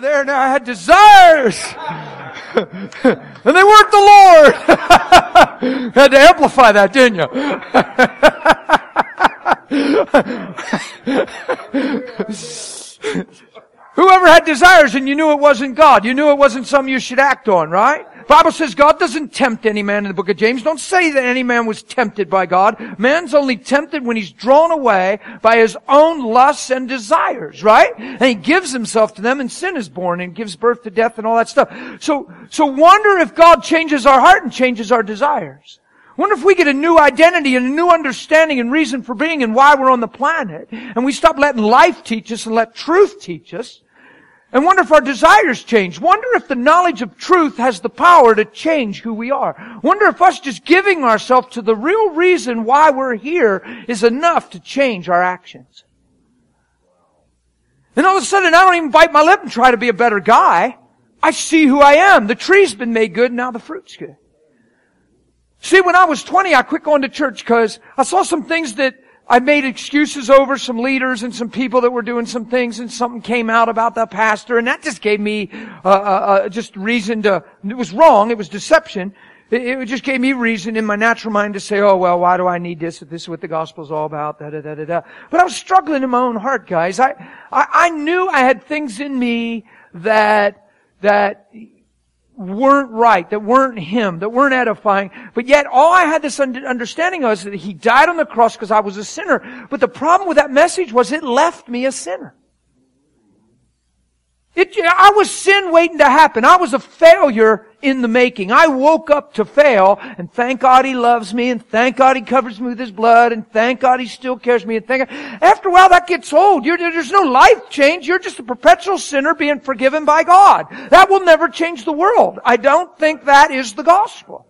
there now. I had desires. And they weren't the Lord. Had to amplify that, didn't you? Whoever had desires and you knew it wasn't God. You knew it wasn't something you should act on, right? The Bible says God doesn't tempt any man in the book of James. Don't say that any man was tempted by God. Man's only tempted when he's drawn away by his own lusts and desires, right? And he gives himself to them and sin is born and gives birth to death and all that stuff. So wonder if God changes our heart and changes our desires. Wonder if we get a new identity and a new understanding and reason for being and why we're on the planet. And we stop letting life teach us and let truth teach us. And wonder if our desires change. Wonder if the knowledge of truth has the power to change who we are. Wonder if us just giving ourselves to the real reason why we're here is enough to change our actions. And all of a sudden I don't even bite my lip and try to be a better guy. I see who I am. The tree's been made good, now the fruit's good. See, when I was 20, I quit going to church because I saw some things that I made excuses over, some leaders and some people that were doing some things, and something came out about the pastor, and that just gave me just reason to, it was wrong, it was deception. It just gave me reason in my natural mind to say, oh well, why do I need this if this is what the gospel's all about, da-da-da-da-da. But I was struggling in my own heart, guys. I knew I had things in me that weren't right, that weren't Him, that weren't edifying. But yet all I had this understanding of is that He died on the cross because I was a sinner. But the problem with that message was it left me a sinner. I was sin waiting to happen. I was a failure in the making. I woke up to fail, and thank God He loves me, and thank God He covers me with His blood, and thank God He still cares for me, and thank God. After a while that gets old. There's no life change. You're just a perpetual sinner being forgiven by God. That will never change the world. I don't think that is the gospel.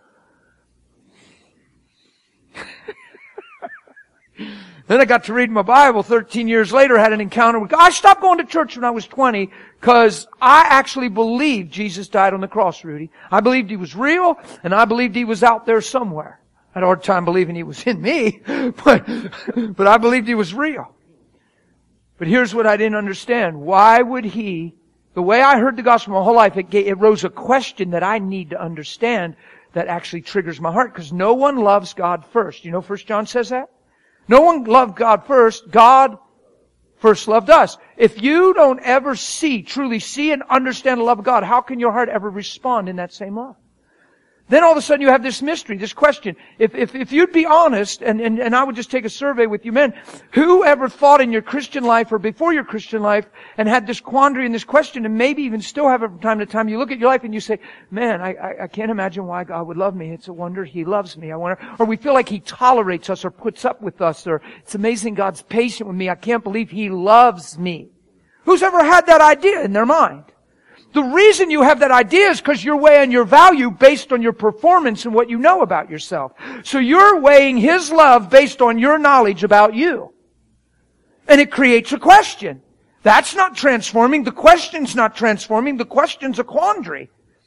Then I got to read my Bible 13 years later, had an encounter with God. I stopped going to church when I was 20 because I actually believed Jesus died on the cross, Rudy. I believed He was real, and I believed He was out there somewhere. I had a hard time believing He was in me, but I believed He was real. But here's what I didn't understand. Why would He, the way I heard the gospel my whole life, it rose a question that I need to understand that actually triggers my heart, because no one loves God first. You know 1 John says that? No one loved God first. God first loved us. If you don't ever truly see and understand the love of God, how can your heart ever respond in that same love? Then all of a sudden you have this mystery, this question. If you'd be honest, and I would just take a survey with you men, who ever thought in your Christian life or before your Christian life and had this quandary and this question, and maybe even still have it from time to time, you look at your life and you say, man, I can't imagine why God would love me. It's a wonder He loves me. I wonder, or we feel like He tolerates us or puts up with us, or it's amazing God's patient with me. I can't believe He loves me. Who's ever had that idea in their mind? The reason you have that idea is because you're weighing your value based on your performance and what you know about yourself. So you're weighing His love based on your knowledge about you. And it creates a question. That's not transforming. The question's not transforming. The question's a quandary.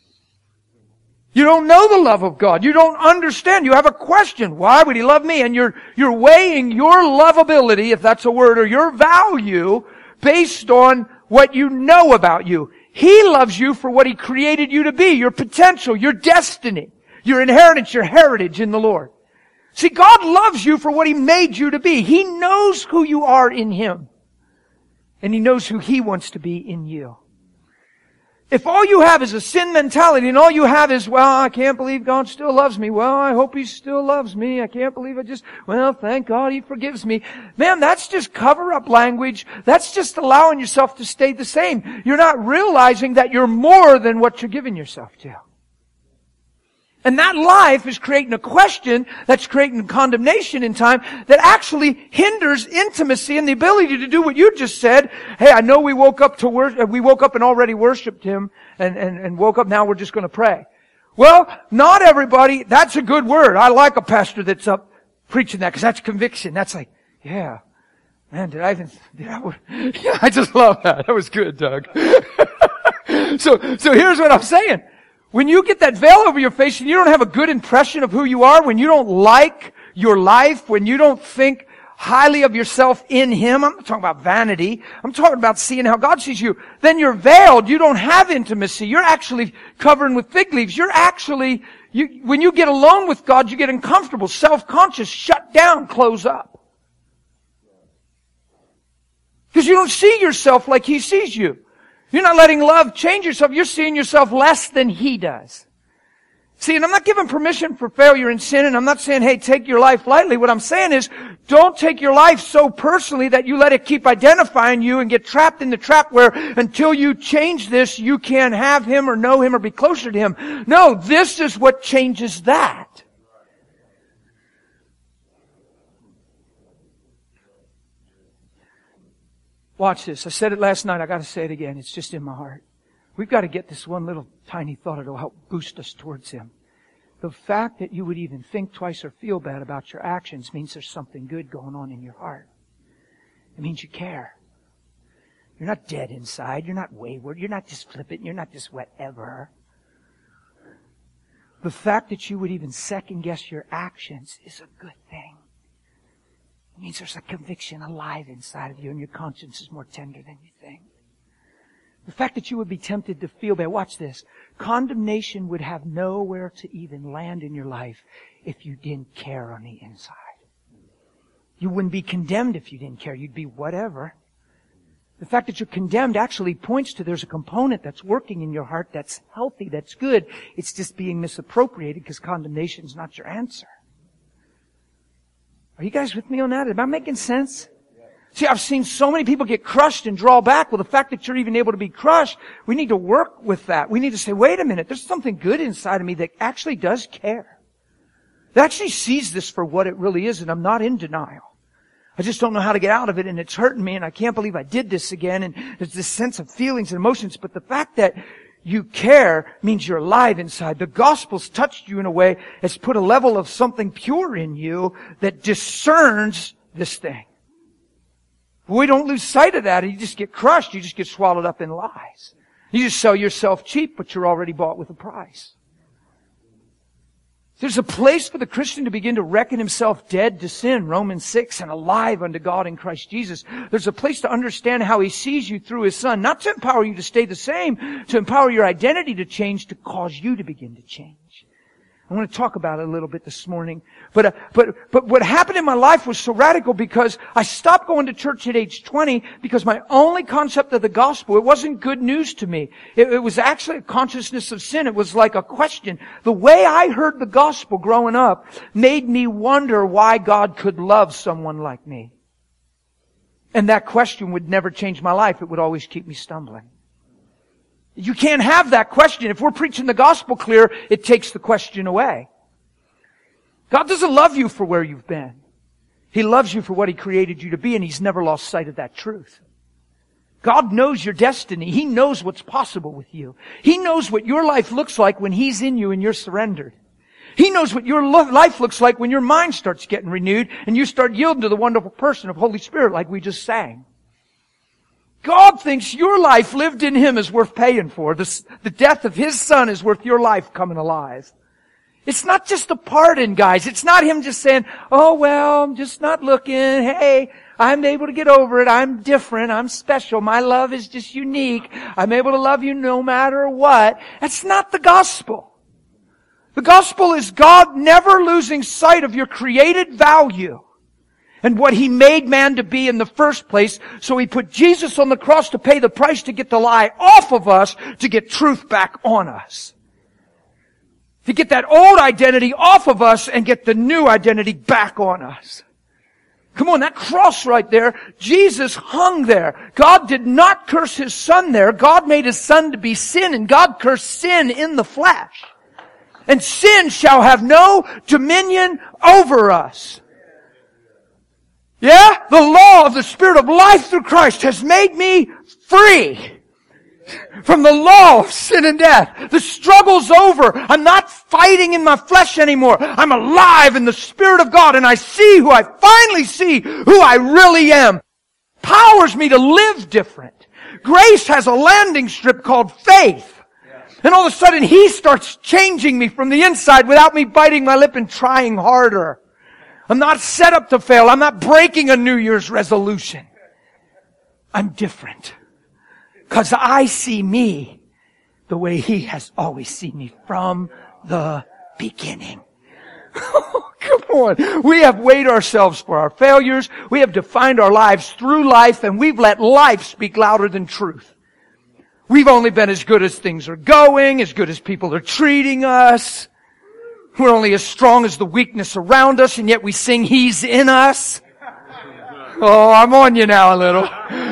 You don't know the love of God. You don't understand. You have a question. Why would He love me? And you're weighing your lovability, if that's a word, or your value based on what you know about you. He loves you for what He created you to be, your potential, your destiny, your inheritance, your heritage in the Lord. See, God loves you for what He made you to be. He knows who you are in Him. And He knows who He wants to be in you. If all you have is a sin mentality and all you have is, well, I can't believe God still loves me. Well, I hope He still loves me. I can't believe thank God He forgives me. Man, that's just cover-up language. That's just allowing yourself to stay the same. You're not realizing that you're more than what you're giving yourself to. And that life is creating a question that's creating condemnation in time that actually hinders intimacy and the ability to do what you just said. Hey, I know we woke up and already worshiped Him and woke up, now we're just going to pray. Well, not everybody, that's a good word. I like a pastor that's up preaching that because that's conviction. That's like, yeah. Man, yeah, I just love that. That was good, Doug. So here's what I'm saying. When you get that veil over your face and you don't have a good impression of who you are, when you don't like your life, when you don't think, highly of yourself in Him, I'm not talking about vanity, I'm talking about seeing how God sees you, then you're veiled. You don't have intimacy. You're actually covering with fig leaves. You're actually, when you get alone with God, you get uncomfortable, self-conscious, shut down, close up. Because you don't see yourself like He sees you. You're not letting love change yourself. You're seeing yourself less than He does. See, and I'm not giving permission for failure and sin, and I'm not saying, hey, take your life lightly. What I'm saying is, don't take your life so personally that you let it keep identifying you and get trapped in the trap where until you change this, you can't have Him or know Him or be closer to Him. No, this is what changes that. Watch this. I said it last night. I got to say it again. It's just in my heart. We've got to get this one little tiny thought that'll help boost us towards Him. The fact that you would even think twice or feel bad about your actions means there's something good going on in your heart. It means you care. You're not dead inside. You're not wayward. You're not just flippant. You're not just whatever. The fact that you would even second guess your actions is a good thing. It means there's a conviction alive inside of you and your conscience is more tender than you think. The fact that you would be tempted to feel bad. Watch this. Condemnation would have nowhere to even land in your life if you didn't care on the inside. You wouldn't be condemned if you didn't care. You'd be whatever. The fact that you're condemned actually points to there's a component that's working in your heart that's healthy, that's good. It's just being misappropriated because condemnation's not your answer. Are you guys with me on that? Am I making sense? See, I've seen so many people get crushed and draw back. Well, the fact that you're even able to be crushed, we need to work with that. We need to say, wait a minute, there's something good inside of me that actually does care. That actually sees this for what it really is, and I'm not in denial. I just don't know how to get out of it, and it's hurting me, and I can't believe I did this again, and there's this sense of feelings and emotions. But the fact that you care means you're alive inside. The gospel's touched you in a way, it's put a level of something pure in you that discerns this thing. We don't lose sight of that. You just get crushed. You just get swallowed up in lies. You just sell yourself cheap, but you're already bought with a price. There's a place for the Christian to begin to reckon himself dead to sin, Romans 6, and alive unto God in Christ Jesus. There's a place to understand how He sees you through His Son, not to empower you to stay the same, to empower your identity to change, to cause you to begin to change. I want to talk about it a little bit this morning. But what happened in my life was so radical because I stopped going to church at age 20 because my only concept of the gospel, it wasn't good news to me. It was actually a consciousness of sin. It was like a question. The way I heard the gospel growing up made me wonder why God could love someone like me. And that question would never change my life. It would always keep me stumbling. You can't have that question. If we're preaching the gospel clear, it takes the question away. God doesn't love you for where you've been. He loves you for what He created you to be, and He's never lost sight of that truth. God knows your destiny. He knows what's possible with you. He knows what your life looks like when He's in you and you're surrendered. He knows what your life looks like when your mind starts getting renewed and you start yielding to the wonderful person of Holy Spirit like we just sang. God thinks your life lived in Him is worth paying for. The death of His Son is worth your life coming alive. It's not just a pardon, guys. It's not Him just saying, oh, well, I'm just not looking. Hey, I'm able to get over it. I'm different. I'm special. My love is just unique. I'm able to love you no matter what. That's not the gospel. The gospel is God never losing sight of your created value and what He made man to be in the first place. So He put Jesus on the cross to pay the price to get the lie off of us, to get truth back on us. To get that old identity off of us and get the new identity back on us. Come on, that cross right there, Jesus hung there. God did not curse His Son there. God made His Son to be sin, and God cursed sin in the flesh. And sin shall have no dominion over us. Yeah? The law of the Spirit of life through Christ has made me free from the law of sin and death. The struggle's over. I'm not fighting in my flesh anymore. I'm alive in the Spirit of God, and I finally see who I really am. Powers me to live different. Grace has a landing strip called faith. And all of a sudden He starts changing me from the inside without me biting my lip and trying harder. I'm not set up to fail. I'm not breaking a New Year's resolution. I'm different. Because I see me the way He has always seen me from the beginning. Come on. We have weighed ourselves for our failures. We have defined our lives through life, and we've let life speak louder than truth. We've only been as good as things are going, as good as people are treating us. We're only as strong as the weakness around us, and yet we sing He's in us. Oh, I'm on you now a little.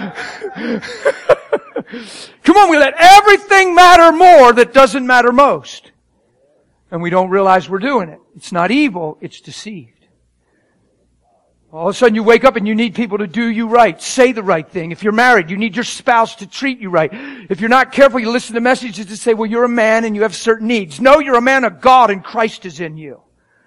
Come on, we let everything matter more that doesn't matter most. And we don't realize we're doing it. It's not evil, it's deceived. All of a sudden you wake up and you need people to do you right, say the right thing. If you're married, you need your spouse to treat you right. If you're not careful, you listen to messages that say, well, you're a man and you have certain needs. No, you're a man of God and Christ is in you.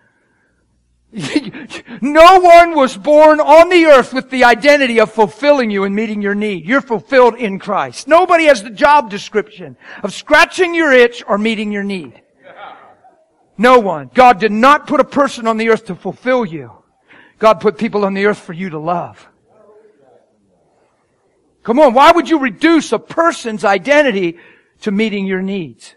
No one was born on the earth with the identity of fulfilling you and meeting your need. You're fulfilled in Christ. Nobody has the job description of scratching your itch or meeting your need. No one. God did not put a person on the earth to fulfill you. God put people on the earth for you to love. Come on, why would you reduce a person's identity to meeting your needs?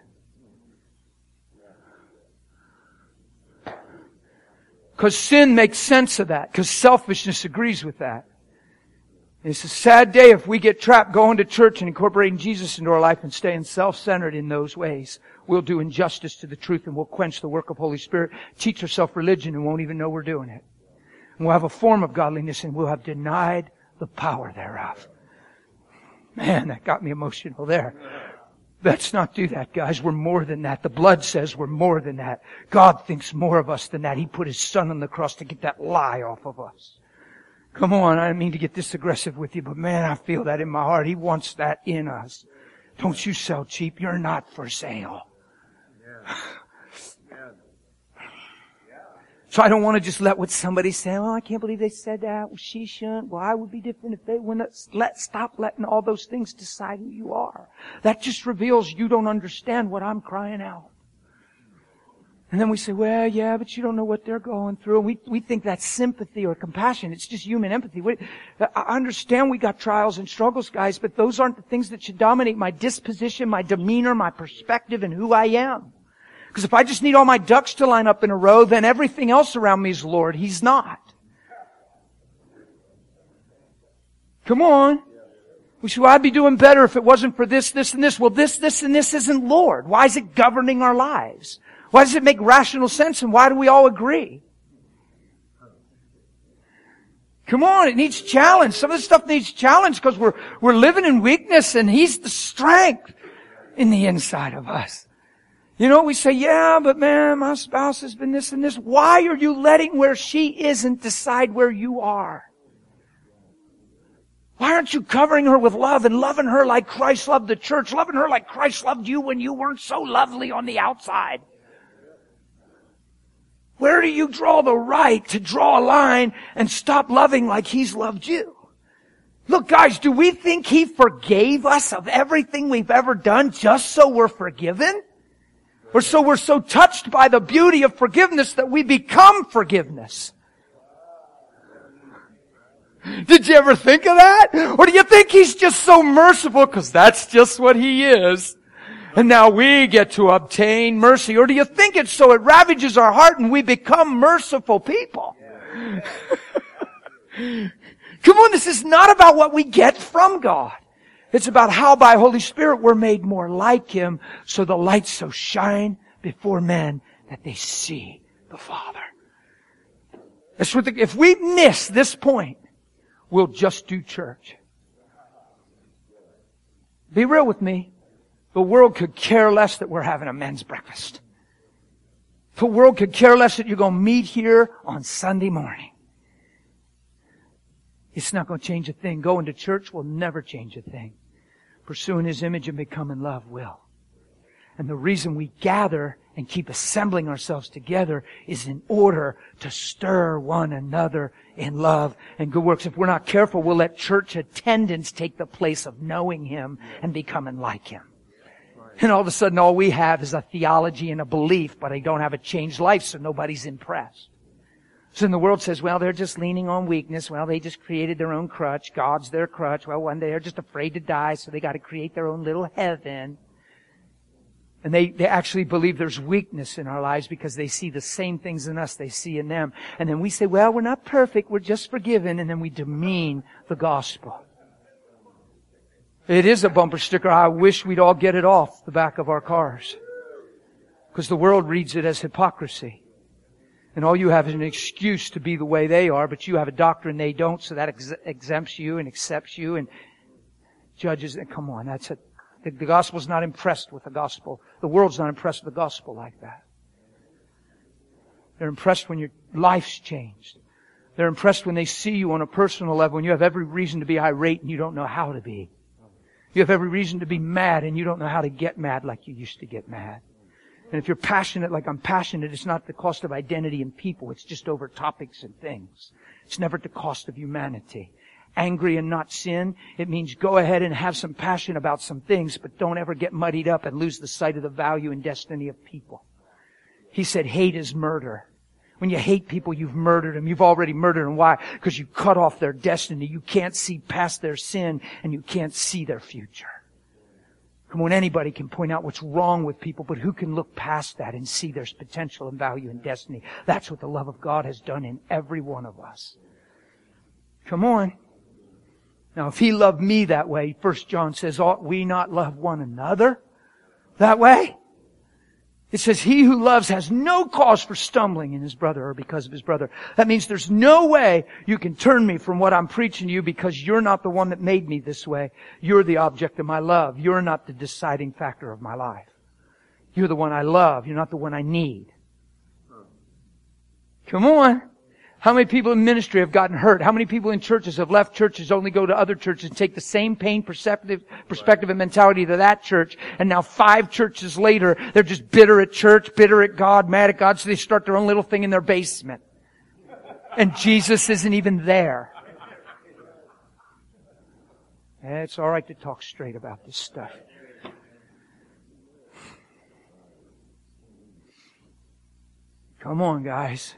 Because sin makes sense of that. Because selfishness agrees with that. And it's a sad day if we get trapped going to church and incorporating Jesus into our life and staying self-centered in those ways. We'll do injustice to the truth and we'll quench the work of Holy Spirit, teach ourselves religion and won't even know we're doing it. And we'll have a form of godliness and we'll have denied the power thereof. Man, that got me emotional there. Let's not do that, guys. We're more than that. The blood says we're more than that. God thinks more of us than that. He put His Son on the cross to get that lie off of us. Come on, I didn't mean to get this aggressive with you, but man, I feel that in my heart. He wants that in us. Don't you sell cheap. You're not for sale. So I don't want to just let what somebody say, oh, I can't believe they said that. Well, she shouldn't. Well, I would be different if they wouldn't. Stop letting all those things decide who you are. That just reveals you don't understand what I'm crying out. And then we say, well, yeah, but you don't know what they're going through. And we think that's sympathy or compassion. It's just human empathy. I understand we got trials and struggles, guys, but those aren't the things that should dominate my disposition, my demeanor, my perspective, and who I am. Because if I just need all my ducks to line up in a row, then everything else around me is Lord. He's not. Come on. We say, well, I'd be doing better if it wasn't for this, this, and this. Well, this, and this isn't Lord. Why is it governing our lives? Why does it make rational sense and why do we all agree? Come on, it needs challenge. Some of this stuff needs challenge because we're living in weakness and He's the strength in the inside of us. You know, we say, yeah, but man, my spouse has been this and this. Why are you letting where she isn't decide where you are? Why aren't you covering her with love and loving her like Christ loved the church, loving her like Christ loved you when you weren't so lovely on the outside? Where do you draw the right to draw a line and stop loving like He's loved you? Look, guys, do we think He forgave us of everything we've ever done just so we're forgiven? Or so we're so touched by the beauty of forgiveness that we become forgiveness? Did you ever think of that? Or do you think He's just so merciful because that's just what He is? And now we get to obtain mercy. Or do you think it's so it ravages our heart and we become merciful people? Come on, this is not about what we get from God. It's about how by Holy Spirit we're made more like Him so the light so shine before men that they see the Father. That's what if we miss this point, we'll just do church. Be real with me. The world could care less that we're having a men's breakfast. The world could care less that you're going to meet here on Sunday morning. It's not going to change a thing. Going to church will never change a thing. Pursuing His image and becoming love will. And the reason we gather and keep assembling ourselves together is in order to stir one another in love and good works. If we're not careful, we'll let church attendance take the place of knowing Him and becoming like Him. And all of a sudden all we have is a theology and a belief, but I don't have a changed life, so nobody's impressed. So then the world says, well, they're just leaning on weakness. Well, they just created their own crutch. God's their crutch. Well, one day they're just afraid to die, so they got to create their own little heaven. And they actually believe there's weakness in our lives because they see the same things in us they see in them. And then we say, well, we're not perfect. We're just forgiven. And then we demean the gospel. It is a bumper sticker. I wish we'd all get it off the back of our cars. Because the world reads it as hypocrisy. And all you have is an excuse to be the way they are, but you have a doctrine they don't, so that exempts you and accepts you and judges. Come on, that's it. The gospel's not impressed with the gospel. The world's not impressed with the gospel like that. They're impressed when your life's changed. They're impressed when they see you on a personal level and you have every reason to be irate and you don't know how to be. You have every reason to be mad and you don't know how to get mad like you used to get mad. And if you're passionate like I'm passionate, it's not the cost of identity and people. It's just over topics and things. It's never at the cost of humanity. Angry and not sin, it means go ahead and have some passion about some things, but don't ever get muddied up and lose the sight of the value and destiny of people. He said hate is murder. When you hate people, you've murdered them. You've already murdered them. Why? Because you cut off their destiny. You can't see past their sin and you can't see their future. Come on, anybody can point out what's wrong with people, but who can look past that and see there's potential and value and destiny? That's what the love of God has done in every one of us. Come on. Now, if He loved me that way, 1 John says, ought we not love one another that way? It says, he who loves has no cause for stumbling in his brother or because of his brother. That means there's no way you can turn me from what I'm preaching to you because you're not the one that made me this way. You're the object of my love. You're not the deciding factor of my life. You're the one I love. You're not the one I need. Come on. How many people in ministry have gotten hurt? How many people in churches have left churches, only go to other churches and take the same pain perspective and mentality to that church, and now 5 churches later, they're just bitter at church, bitter at God, mad at God, so they start their own little thing in their basement. And Jesus isn't even there. It's all right to talk straight about this stuff. Come on, guys.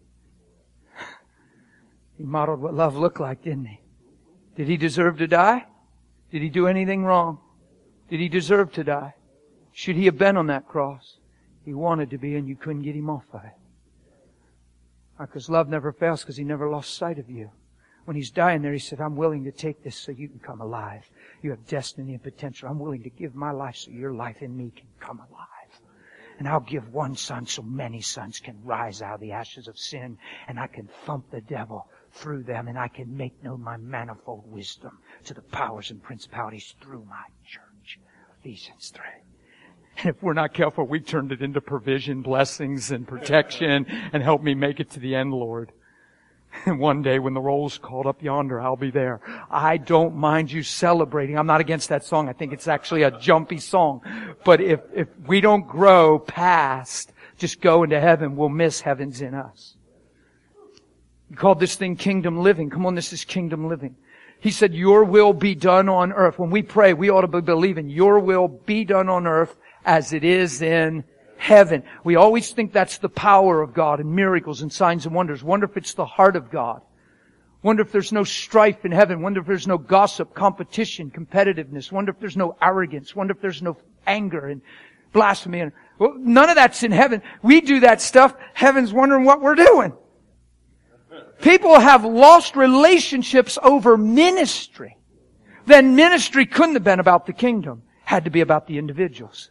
He modeled what love looked like, didn't He? Did He deserve to die? Did He do anything wrong? Did He deserve to die? Should He have been on that cross? He wanted to be, and you couldn't get Him off of it. Because love never fails, because He never lost sight of you. When He's dying there, He said, I'm willing to take this so you can come alive. You have destiny and potential. I'm willing to give my life so your life in me can come alive. And I'll give one son so many sons can rise out of the ashes of sin, and I can thump the devil through them, and I can make known my manifold wisdom to the powers and principalities through my church. Ephesians 3. And if we're not careful, we turned it into provision, blessings, and protection, and help me make it to the end, Lord. And one day when the roll's called up yonder, I'll be there. I don't mind you celebrating. I'm not against that song. I think it's actually a jumpy song. But if we don't grow past just go into heaven, we'll miss heaven's in us. He called this thing kingdom living. Come on, this is kingdom living. He said, your will be done on earth. When we pray, we ought to be believing your will be done on earth as it is in heaven. We always think that's the power of God and miracles and signs and wonders. Wonder if it's the heart of God. Wonder if there's no strife in heaven. Wonder if there's no gossip, competition, competitiveness. Wonder if there's no arrogance. Wonder if there's no anger and blasphemy. Well, none of that's in heaven. We do that stuff. Heaven's wondering what we're doing. People have lost relationships over ministry. Then ministry couldn't have been about the kingdom. Had to be about the individuals.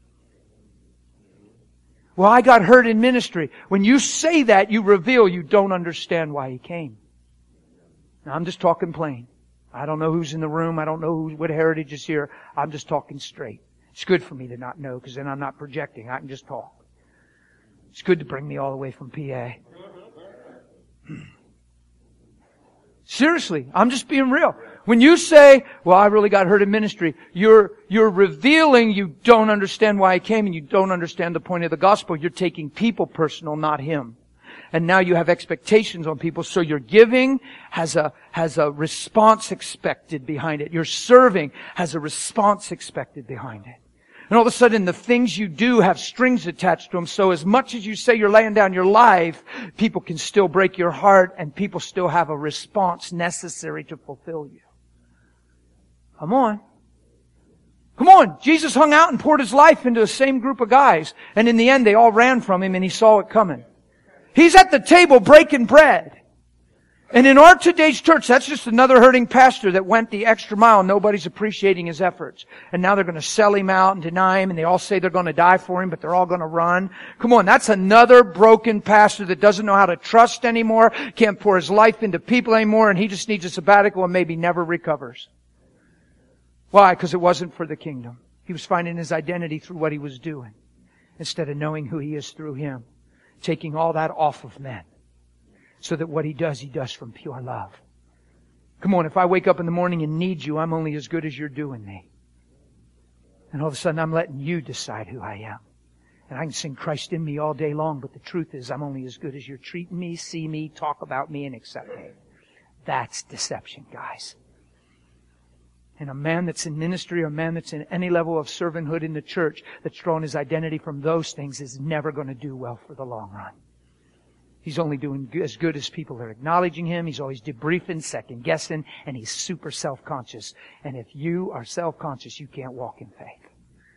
Well, I got hurt in ministry. When you say that, you reveal you don't understand why He came. Now, I'm just talking plain. I don't know who's in the room. I don't know what heritage is here. I'm just talking straight. It's good for me to not know, because then I'm not projecting. I can just talk. It's good to bring me all the way from PA. Seriously, I'm just being real. When you say, well, I really got hurt in ministry, you're revealing you don't understand why I came and you don't understand the point of the gospel. You're taking people personal, not Him. And now you have expectations on people, so your giving has a response expected behind it. Your serving has a response expected behind it. And all of a sudden the things you do have strings attached to them. So as much as you say you're laying down your life, people can still break your heart and people still have a response necessary to fulfill you. Come on. Come on. Jesus hung out and poured His life into the same group of guys. And in the end they all ran from Him and He saw it coming. He's at the table breaking bread. And in our today's church, that's just another hurting pastor that went the extra mile. Nobody's appreciating his efforts. And now they're going to sell him out and deny him, and they all say they're going to die for him, but they're all going to run. Come on, that's another broken pastor that doesn't know how to trust anymore, can't pour his life into people anymore, and he just needs a sabbatical and maybe never recovers. Why? Because it wasn't for the kingdom. He was finding his identity through what he was doing, instead of knowing who he is through Him. Taking all that off of men. So that what he does from pure love. Come on, if I wake up in the morning and need you, I'm only as good as you're doing me. And all of a sudden I'm letting you decide who I am. And I can sing Christ in me all day long, but the truth is I'm only as good as you're treating me, see me, talk about me, and accept me. That's deception, guys. And a man that's in ministry or a man that's in any level of servanthood in the church that's drawn his identity from those things is never going to do well for the long run. He's only doing as good as people are acknowledging him. He's always debriefing, second guessing, and he's super self-conscious. And if you are self-conscious, you can't walk in faith.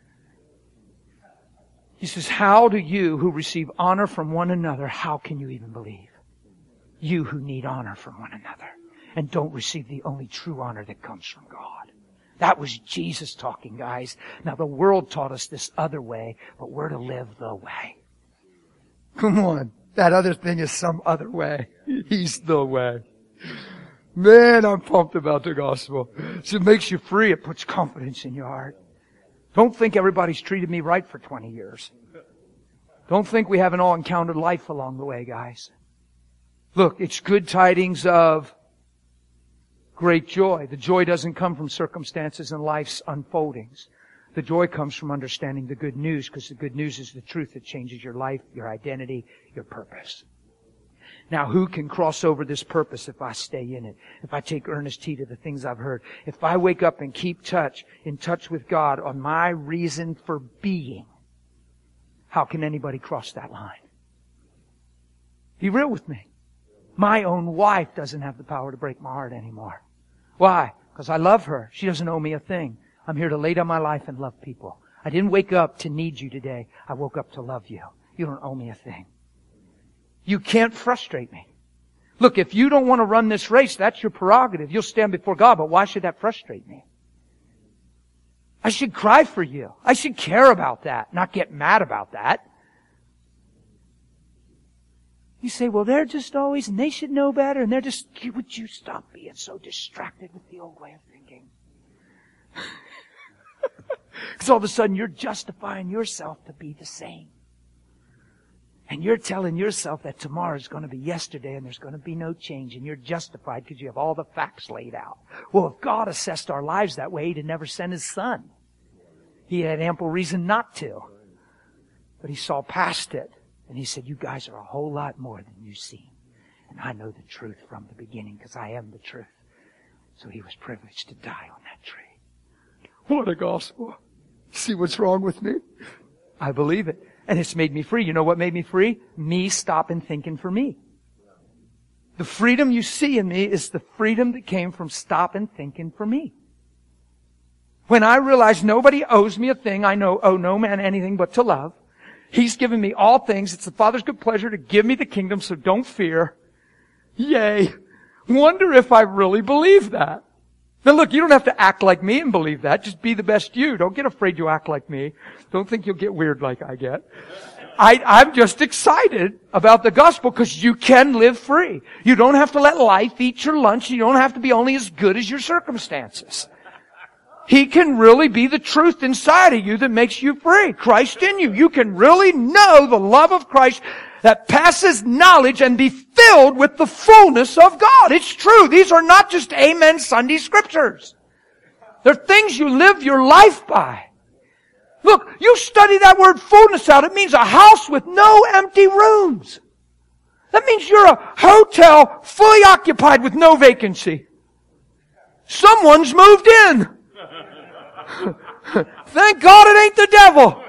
He says, how do you who receive honor from one another, how can you even believe? You who need honor from one another and don't receive the only true honor that comes from God. That was Jesus talking, guys. Now the world taught us this other way, but we're to live the way. Come on. That other thing is some other way. He's the way. Man, I'm pumped about the gospel. So it makes you free. It puts confidence in your heart. Don't think everybody's treated me right for 20 years. Don't think we haven't all encountered life along the way, guys. Look, it's good tidings of great joy. The joy doesn't come from circumstances and life's unfoldings. The joy comes from understanding the good news, because the good news is the truth that changes your life, your identity, your purpose. Now, who can cross over this purpose if I stay in it? If I take earnest heed of the things I've heard? If I wake up and keep in touch with God on my reason for being, how can anybody cross that line? Be real with me. My own wife doesn't have the power to break my heart anymore. Why? Because I love her. She doesn't owe me a thing. I'm here to lay down my life and love people. I didn't wake up to need you today. I woke up to love you. You don't owe me a thing. You can't frustrate me. Look, if you don't want to run this race, that's your prerogative. You'll stand before God, but why should that frustrate me? I should cry for you. I should care about that, not get mad about that. You say, well, they're just always, and they should know better, and they're just, would you stop being so distracted with the old way of thinking? Because all of a sudden you're justifying yourself to be the same. And you're telling yourself that tomorrow is going to be yesterday and there's going to be no change, and you're justified because you have all the facts laid out. Well, if God assessed our lives that way, He'd have never sent His Son. He had ample reason not to. But He saw past it. And He said, you guys are a whole lot more than you seem. And I know the truth from the beginning because I am the truth. So He was privileged to die on that tree. What a gospel. See what's wrong with me? I believe it. And it's made me free. You know what made me free? Me stopping thinking for me. The freedom you see in me is the freedom that came from stopping thinking for me. When I realize nobody owes me a thing, I owe no man anything but to love. He's given me all things. It's the Father's good pleasure to give me the kingdom, so don't fear. Yay. Wonder if I really believe that. Now look, you don't have to act like me and believe that. Just be the best you. Don't get afraid you act like me. Don't think you'll get weird like I get. I'm just excited about the gospel because you can live free. You don't have to let life eat your lunch. You don't have to be only as good as your circumstances. He can really be the truth inside of you that makes you free. Christ in you. You can really know the love of Christ that passes knowledge and be filled with the fullness of God. It's true. These are not just Amen Sunday scriptures. They're things you live your life by. Look, you study that word fullness out. It means a house with no empty rooms. That means you're a hotel fully occupied with no vacancy. Someone's moved in. Thank God it ain't the devil.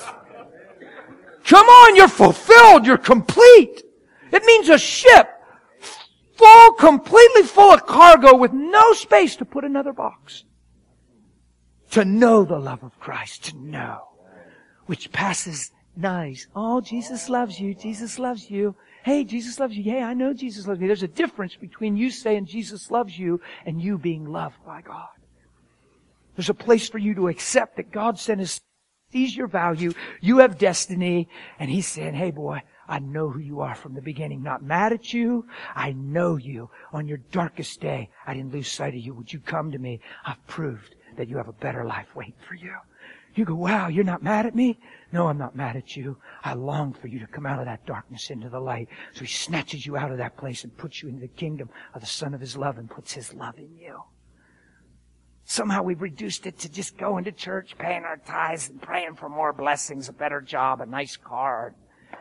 Come on, you're fulfilled. You're complete. It means a ship full, completely full of cargo with no space to put another box. To know the love of Christ, to know, which passes knowledge. Oh, Jesus loves you. Jesus loves you. Hey, Jesus loves you. Yeah, I know Jesus loves me. There's a difference between you saying Jesus loves you and you being loved by God. There's a place for you to accept that God sent His, sees your value, you have destiny, and He's saying, hey boy, I know who you are from the beginning. Not mad at you. I know you. On your darkest day, I didn't lose sight of you. Would you come to me? I've proved that you have a better life waiting for you. You go, wow, you're not mad at me? No, I'm not mad at you. I long for you to come out of that darkness into the light. So He snatches you out of that place and puts you into the kingdom of the Son of His love and puts His love in you. Somehow we've reduced it to just going to church, paying our tithes and praying for more blessings, a better job, a nice car.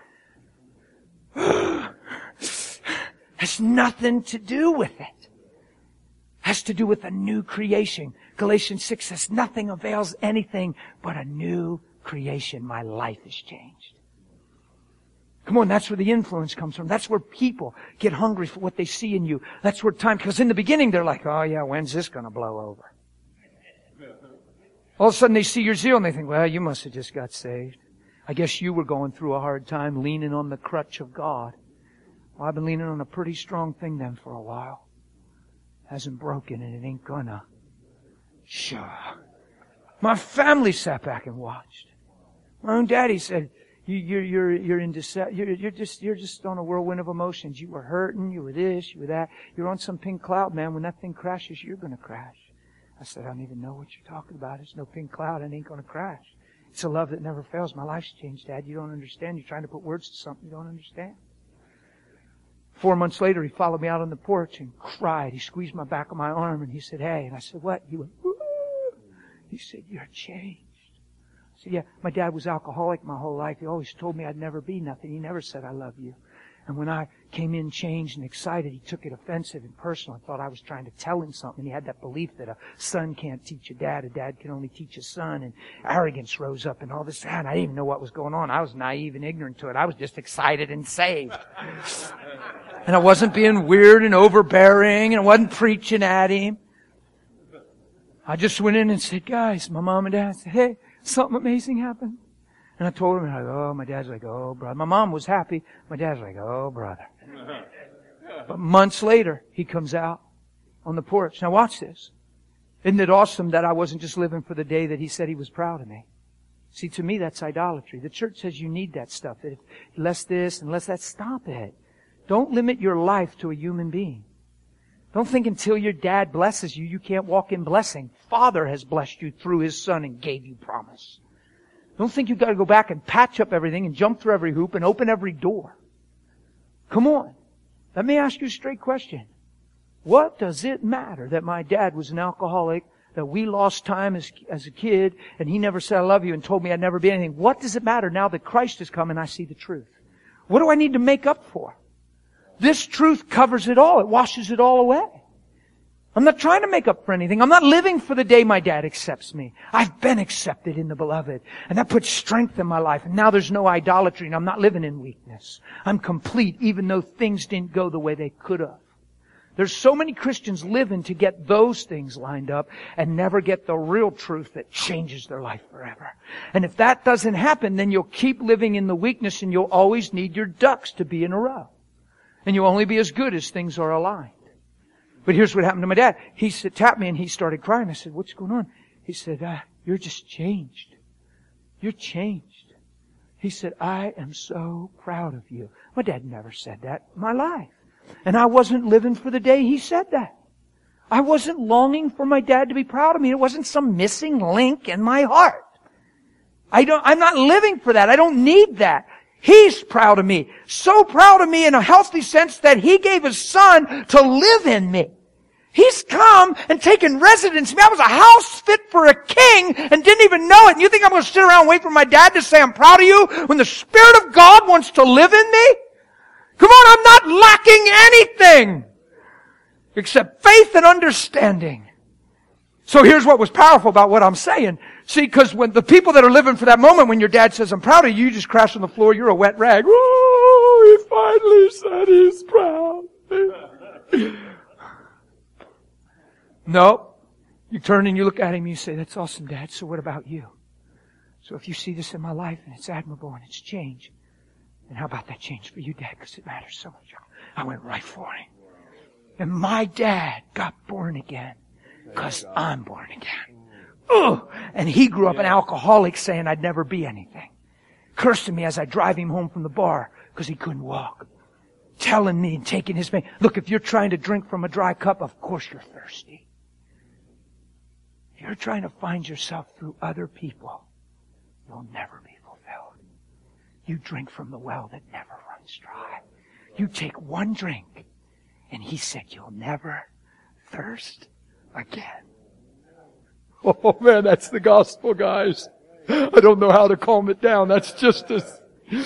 Has nothing to do with it. Has to do with a new creation. Galatians 6 says nothing avails anything but a new creation. My life has changed. Come on, that's where the influence comes from. That's where people get hungry for what they see in you. That's where time, because in the beginning they're like, oh yeah, when's this going to blow over? All of a sudden they see your zeal and they think, well, you must have just got saved. I guess you were going through a hard time leaning on the crutch of God. Well, I've been leaning on a pretty strong thing then for a while. Hasn't broken and it ain't gonna. Sure. My family sat back and watched. My own daddy said, you're just on a whirlwind of emotions. You were hurting, you were this, you were that. You're on some pink cloud, man. When that thing crashes, you're gonna crash. I said, I don't even know what you're talking about. It's no pink cloud and it ain't gonna crash. It's a love that never fails. My life's changed, Dad. You don't understand. You're trying to put words to something you don't understand. 4 months later, he followed me out on the porch and cried. He squeezed my back of my arm and he said, hey. And I said, what? He went, woo. He said, you're changed. I said, yeah, my dad was alcoholic my whole life. He always told me I'd never be nothing. He never said, I love you. And when I came in changed and excited, he took it offensive and personal. I thought I was trying to tell him something. He had that belief that a son can't teach a dad can only teach a son. And arrogance rose up and all this. And I didn't even know what was going on. I was naive and ignorant to it. I was just excited and saved. And I wasn't being weird and overbearing and I wasn't preaching at him. I just went in and said, guys, my mom and dad said, hey, something amazing happened. And I told him, and I go, oh, my dad's like, oh, brother. My mom was happy. My dad's like, oh, brother. But months later, he comes out on the porch. Now watch this. Isn't it awesome that I wasn't just living for the day that he said he was proud of me? See, to me, that's idolatry. The church says you need that stuff. That if less this and less that, stop it. Don't limit your life to a human being. Don't think until your dad blesses you, you can't walk in blessing. Father has blessed you through His Son and gave you promise. Don't think you've got to go back and patch up everything and jump through every hoop and open every door. Come on. Let me ask you a straight question. What does it matter that my dad was an alcoholic, that we lost time as a kid, and he never said I love you and told me I'd never be anything? What does it matter now that Christ has come and I see the truth? What do I need to make up for? This truth covers it all. It washes it all away. I'm not trying to make up for anything. I'm not living for the day my dad accepts me. I've been accepted in the Beloved. And that puts strength in my life. And now there's no idolatry and I'm not living in weakness. I'm complete even though things didn't go the way they could have. There's so many Christians living to get those things lined up and never get the real truth that changes their life forever. And if that doesn't happen, then you'll keep living in the weakness and you'll always need your ducks to be in a row. And you'll only be as good as things are aligned. But here's what happened to my dad. He tapped me and he started crying. I said, what's going on? He said, you're just changed. You're changed. He said, I am so proud of you. My dad never said that in my life. And I wasn't living for the day he said that. I wasn't longing for my dad to be proud of me. It wasn't some missing link in my heart. I'm not living for that. I don't need that. He's proud of me. So proud of me in a healthy sense that He gave His Son to live in me. He's come and taken residence in me. I was a house fit for a king and didn't even know it. And you think I'm going to sit around and wait for my dad to say I'm proud of you when the Spirit of God wants to live in me? Come on, I'm not lacking anything except faith and understanding. So here's what was powerful about what I'm saying. See, because when the people that are living for that moment, when your dad says, I'm proud of you, you just crash on the floor, you're a wet rag. Oh, he finally said he's proud. No. You turn and you look at him and you say, that's awesome, Dad. So what about you? So if you see this in my life and it's admirable and it's change, then how about that change for you, Dad? Because it matters so much. I went right for him. And my dad got born again because I'm born again. Ugh! And he grew up an alcoholic saying I'd never be anything. Cursing me as I drive him home from the bar because he couldn't walk. Telling me and taking his pain. Look, if you're trying to drink from a dry cup, of course you're thirsty. If you're trying to find yourself through other people, you'll never be fulfilled. You drink from the well that never runs dry. You take one drink, and he said you'll never thirst again. Oh man, that's the gospel, guys. I don't know how to calm it down. That's just as...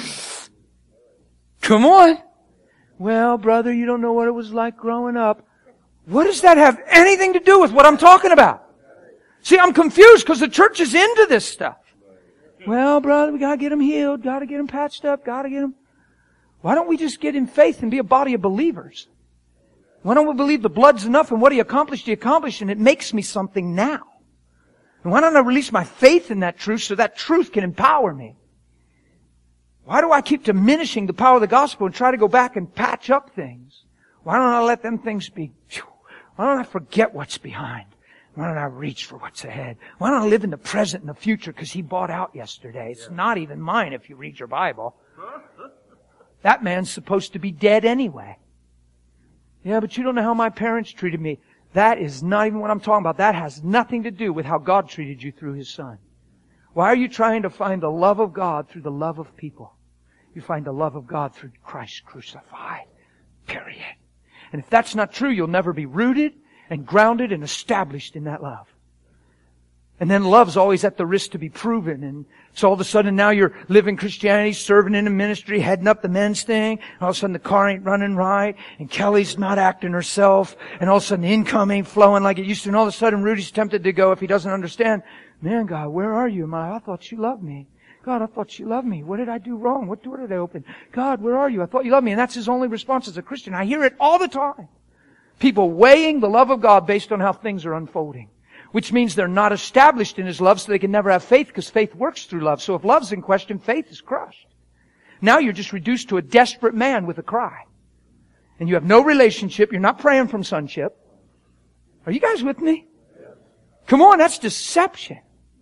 Come on. Well, brother, you don't know what it was like growing up. What does that have anything to do with what I'm talking about? See, I'm confused because the church is into this stuff. Well, brother, we gotta get him healed, gotta get him patched up, gotta get him... Why don't we just get in faith and be a body of believers? Why don't we believe the blood's enough and what he accomplished, and it makes me something now? And why don't I release my faith in that truth so that truth can empower me? Why do I keep diminishing the power of the gospel and try to go back and patch up things? Why don't I let them things be... Why don't I forget what's behind? Why don't I reach for what's ahead? Why don't I live in the present and the future because he bought out yesterday? It's not even mine if you read your Bible. That man's supposed to be dead anyway. Yeah, but you don't know how my parents treated me. That is not even what I'm talking about. That has nothing to do with how God treated you through His Son. Why are you trying to find the love of God through the love of people? You find the love of God through Christ crucified. Period. And if that's not true, you'll never be rooted and grounded and established in that love. And then love's always at the risk to be proven. And so all of a sudden now you're living Christianity, serving in a ministry, heading up the men's thing. And all of a sudden the car ain't running right. And Kelly's not acting herself. And all of a sudden the income ain't flowing like it used to. And all of a sudden Rudy's tempted to go, if he doesn't understand, man, God, where are you? I thought you loved me. God, I thought you loved me. What did I do wrong? What door did I open? God, where are you? I thought you loved me. And that's his only response as a Christian. I hear it all the time. People weighing the love of God based on how things are unfolding. Which means they're not established in His love, so they can never have faith, because faith works through love. So if love's in question, faith is crushed. Now you're just reduced to a desperate man with a cry. And you have no relationship. You're not praying from sonship. Are you guys with me? Come on, that's deception.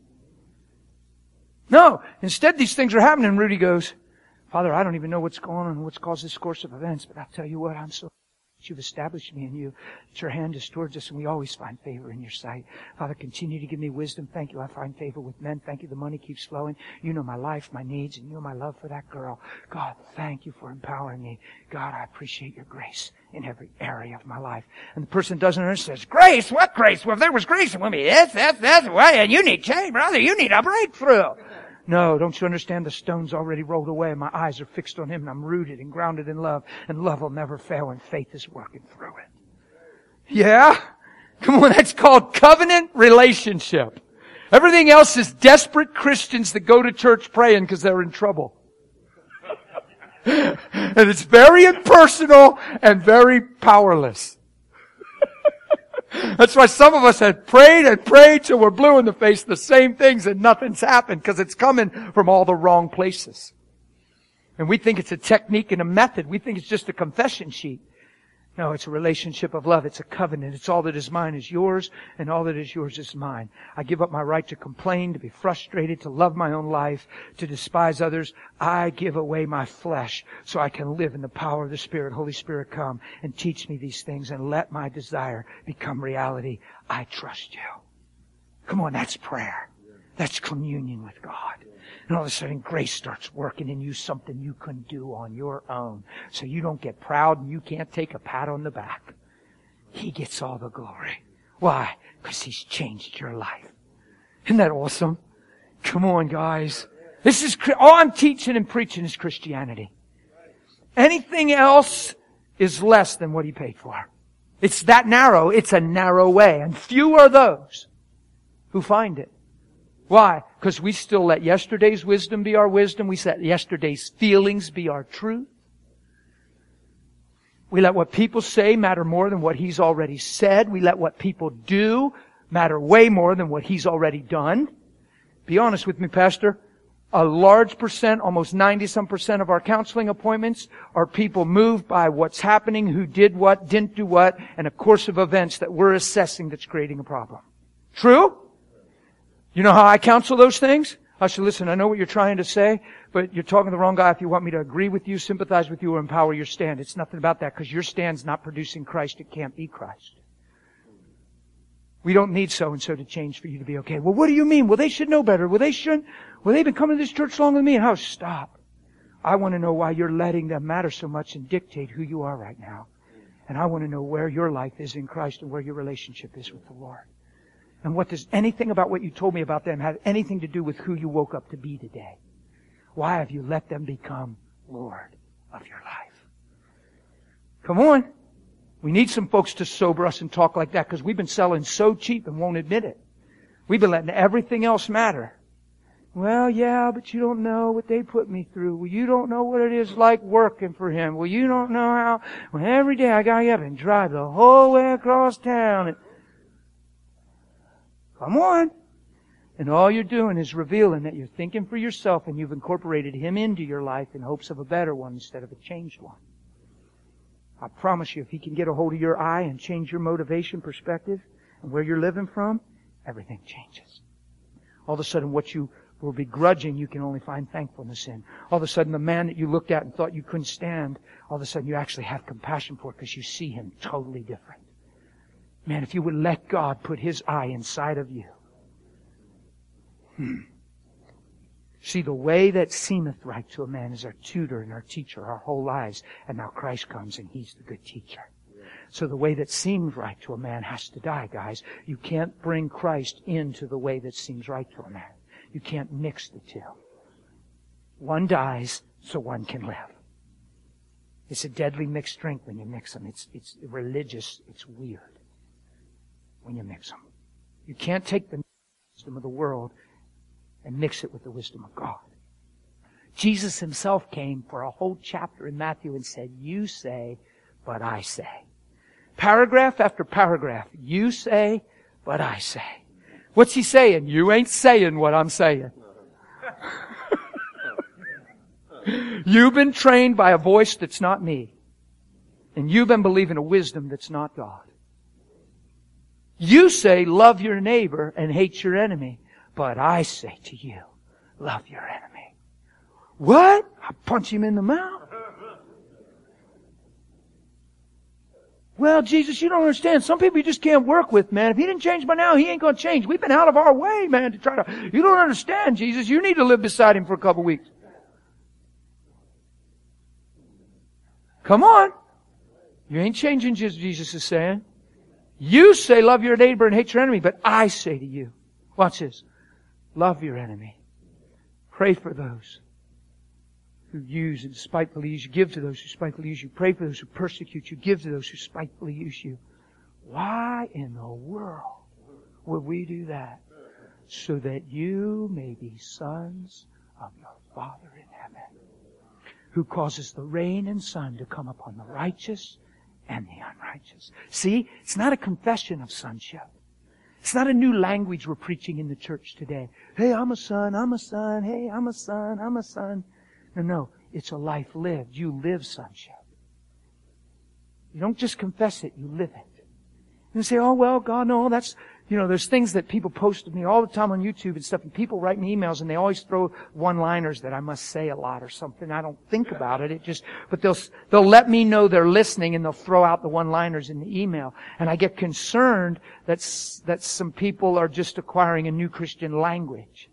No, instead these things are happening, and Rudy goes, Father, I don't even know what's going on and what's caused this course of events, but I'll tell you what, I'm so... You've established me in you. That your hand is towards us, and we always find favor in your sight. Father, continue to give me wisdom. Thank you. I find favor with men. Thank you. The money keeps flowing. You know my life, my needs, and you know my love for that girl. God, thank you for empowering me. God, I appreciate your grace in every area of my life. And the person doesn't understand, says, grace? What grace? Well, if there was grace, it would be this, and you need change, brother. You need a breakthrough. No, don't you understand? The stone's already rolled away. My eyes are fixed on Him, and I'm rooted and grounded in love. And love will never fail, and faith is working through it. Yeah? Come on, that's called covenant relationship. Everything else is desperate Christians that go to church praying because they're in trouble. And it's very impersonal and very powerless. That's why some of us have prayed and prayed till we're blue in the face, the same things, and nothing's happened because it's coming from all the wrong places. And we think it's a technique and a method. We think it's just a confession sheet. No, it's a relationship of love. It's a covenant. It's all that is mine is yours, and all that is yours is mine. I give up my right to complain, to be frustrated, to love my own life, to despise others. I give away my flesh so I can live in the power of the Spirit. Holy Spirit, come and teach me these things and let my desire become reality. I trust you. Come on, that's prayer. That's communion with God. And all of a sudden grace starts working in you, something you couldn't do on your own. So you don't get proud and you can't take a pat on the back. He gets all the glory. Why? Because He's changed your life. Isn't that awesome? Come on, guys. This is all I'm teaching and preaching is Christianity. Anything else is less than what He paid for. It's that narrow. It's a narrow way. And few are those who find it. Why? Because we still let yesterday's wisdom be our wisdom. We let yesterday's feelings be our truth. We let what people say matter more than what He's already said. We let what people do matter way more than what He's already done. Be honest with me, Pastor. A large percent, almost 90-some% of our counseling appointments are people moved by what's happening, who did what, didn't do what, and a course of events that we're assessing that's creating a problem. True? You know how I counsel those things? I say, listen, I know what you're trying to say, but you're talking to the wrong guy if you want me to agree with you, sympathize with you, or empower your stand. It's nothing about that, because your stand's not producing Christ. It can't be Christ. We don't need so-and-so to change for you to be okay. Well, what do you mean? Well, they should know better. Well, they shouldn't. Well, they've been coming to this church longer than me. And how? Stop. I want to know why you're letting them matter so much and dictate who you are right now. And I want to know where your life is in Christ and where your relationship is with the Lord. And what does anything about what you told me about them have anything to do with who you woke up to be today? Why have you let them become Lord of your life? Come on. We need some folks to sober us and talk like that, because we've been selling so cheap and won't admit it. We've been letting everything else matter. Well, yeah, but you don't know what they put me through. Well, you don't know what it is like working for Him. Well, you don't know how, well, every day I gotta get up and drive the whole way across town. Come on. And all you're doing is revealing that you're thinking for yourself and you've incorporated Him into your life in hopes of a better one instead of a changed one. I promise you, if He can get a hold of your eye and change your motivation, perspective, and where you're living from, everything changes. All of a sudden, what you were begrudging, you can only find thankfulness in. All of a sudden, the man that you looked at and thought you couldn't stand, all of a sudden you actually have compassion for it because you see him totally different. Man, if you would let God put His eye inside of you. See, the way that seemeth right to a man is our tutor and our teacher our whole lives. And now Christ comes and He's the good teacher. So the way that seems right to a man has to die, guys. You can't bring Christ into the way that seems right to a man. You can't mix the two. One dies so one can live. It's a deadly mixed drink when you mix them. It's religious. It's weird when you mix them. You can't take the wisdom of the world and mix it with the wisdom of God. Jesus Himself came for a whole chapter in Matthew and said, you say, but I say. Paragraph after paragraph. You say, but I say. What's He saying? You ain't saying what I'm saying. You've been trained by a voice that's not me. And you've been believing a wisdom that's not God. You say, love your neighbor and hate your enemy. But I say to you, love your enemy. What? I punch him in the mouth. Well, Jesus, you don't understand. Some people you just can't work with, man. If He didn't change by now, He ain't going to change. We've been out of our way, man, to try to... You don't understand, Jesus. You need to live beside Him for a couple weeks. Come on. You ain't changing, Jesus is saying. You say love your neighbor and hate your enemy, but I say to you. Watch this. Love your enemy. Pray for those who use and spitefully use you. Give to those who spitefully use you. Pray for those who persecute you. Give to those who spitefully use you. Why in the world would we do that? So that you may be sons of your Father in heaven, who causes the rain and sun to come upon the righteous and the unrighteous. See, it's not a confession of sonship. It's not a new language we're preaching in the church today. Hey, I'm a son, I'm a son. Hey, I'm a son, I'm a son. No, it's a life lived. You live sonship. You don't just confess it, you live it. And you say, oh, well, God, no, that's... there's things that people post to me all the time on YouTube and stuff, and people write me emails, and they always throw one-liners that I must say a lot or something. I don't think about it. But they'll let me know they're listening, and they'll throw out the one-liners in the email. And I get concerned that some people are just acquiring a new Christian language.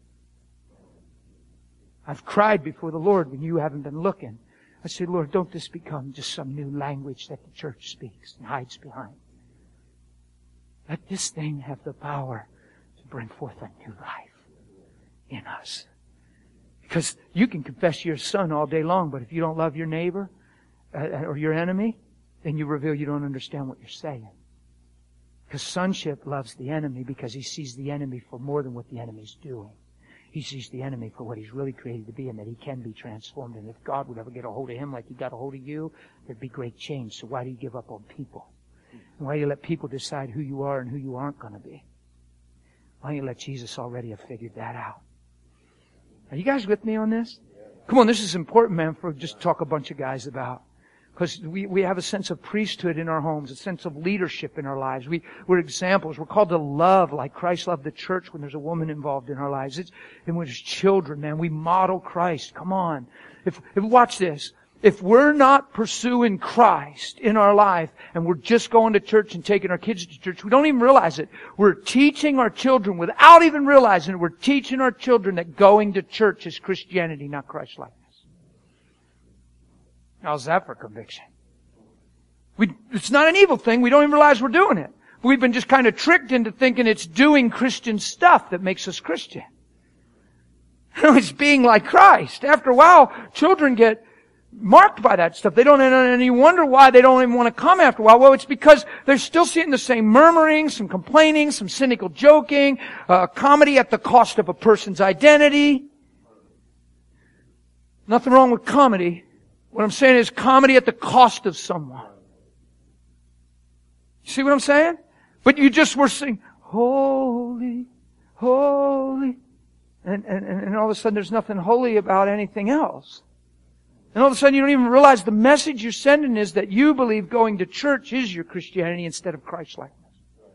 I've cried before the Lord when you haven't been looking. I say, Lord, don't this become just some new language that the church speaks and hides behind. Let this thing have the power to bring forth a new life in us. Because you can confess your son all day long, but if you don't love your neighbor or your enemy, then you reveal you don't understand what you're saying. Because sonship loves the enemy because he sees the enemy for more than what the enemy's doing. He sees the enemy for what he's really created to be, and that he can be transformed. And if God would ever get a hold of him like he got a hold of you, there'd be great change. So why do you give up on people? And why do you let people decide who you are and who you aren't going to be? Why don't you let Jesus already have figured that out? Are you guys with me on this? Come on, this is important, man, for just talk a bunch of guys about. Because we have a sense of priesthood in our homes, a sense of leadership in our lives. We're examples. We're called to love like Christ loved the church when there's a woman involved in our lives. And when there's children, man, we model Christ. Come on. Watch this. If we're not pursuing Christ in our life and we're just going to church and taking our kids to church, we don't even realize it. We're teaching our children without even realizing it. We're teaching our children that going to church is Christianity, not Christ-likeness. How's that for conviction? It's not an evil thing. We don't even realize we're doing it. We've been just kind of tricked into thinking it's doing Christian stuff that makes us Christian. It's being like Christ. After a while, children get marked by that stuff. They don't have any wonder why they don't even want to come after a while. Well, it's because they're still seeing the same murmuring, some complaining, some cynical joking, comedy at the cost of a person's identity. Nothing wrong with comedy. What I'm saying is comedy at the cost of someone. You see what I'm saying? But you just were singing, holy, holy. And all of a sudden there's nothing holy about anything else. And all of a sudden you don't even realize the message you're sending is that you believe going to church is your Christianity instead of Christ-likeness.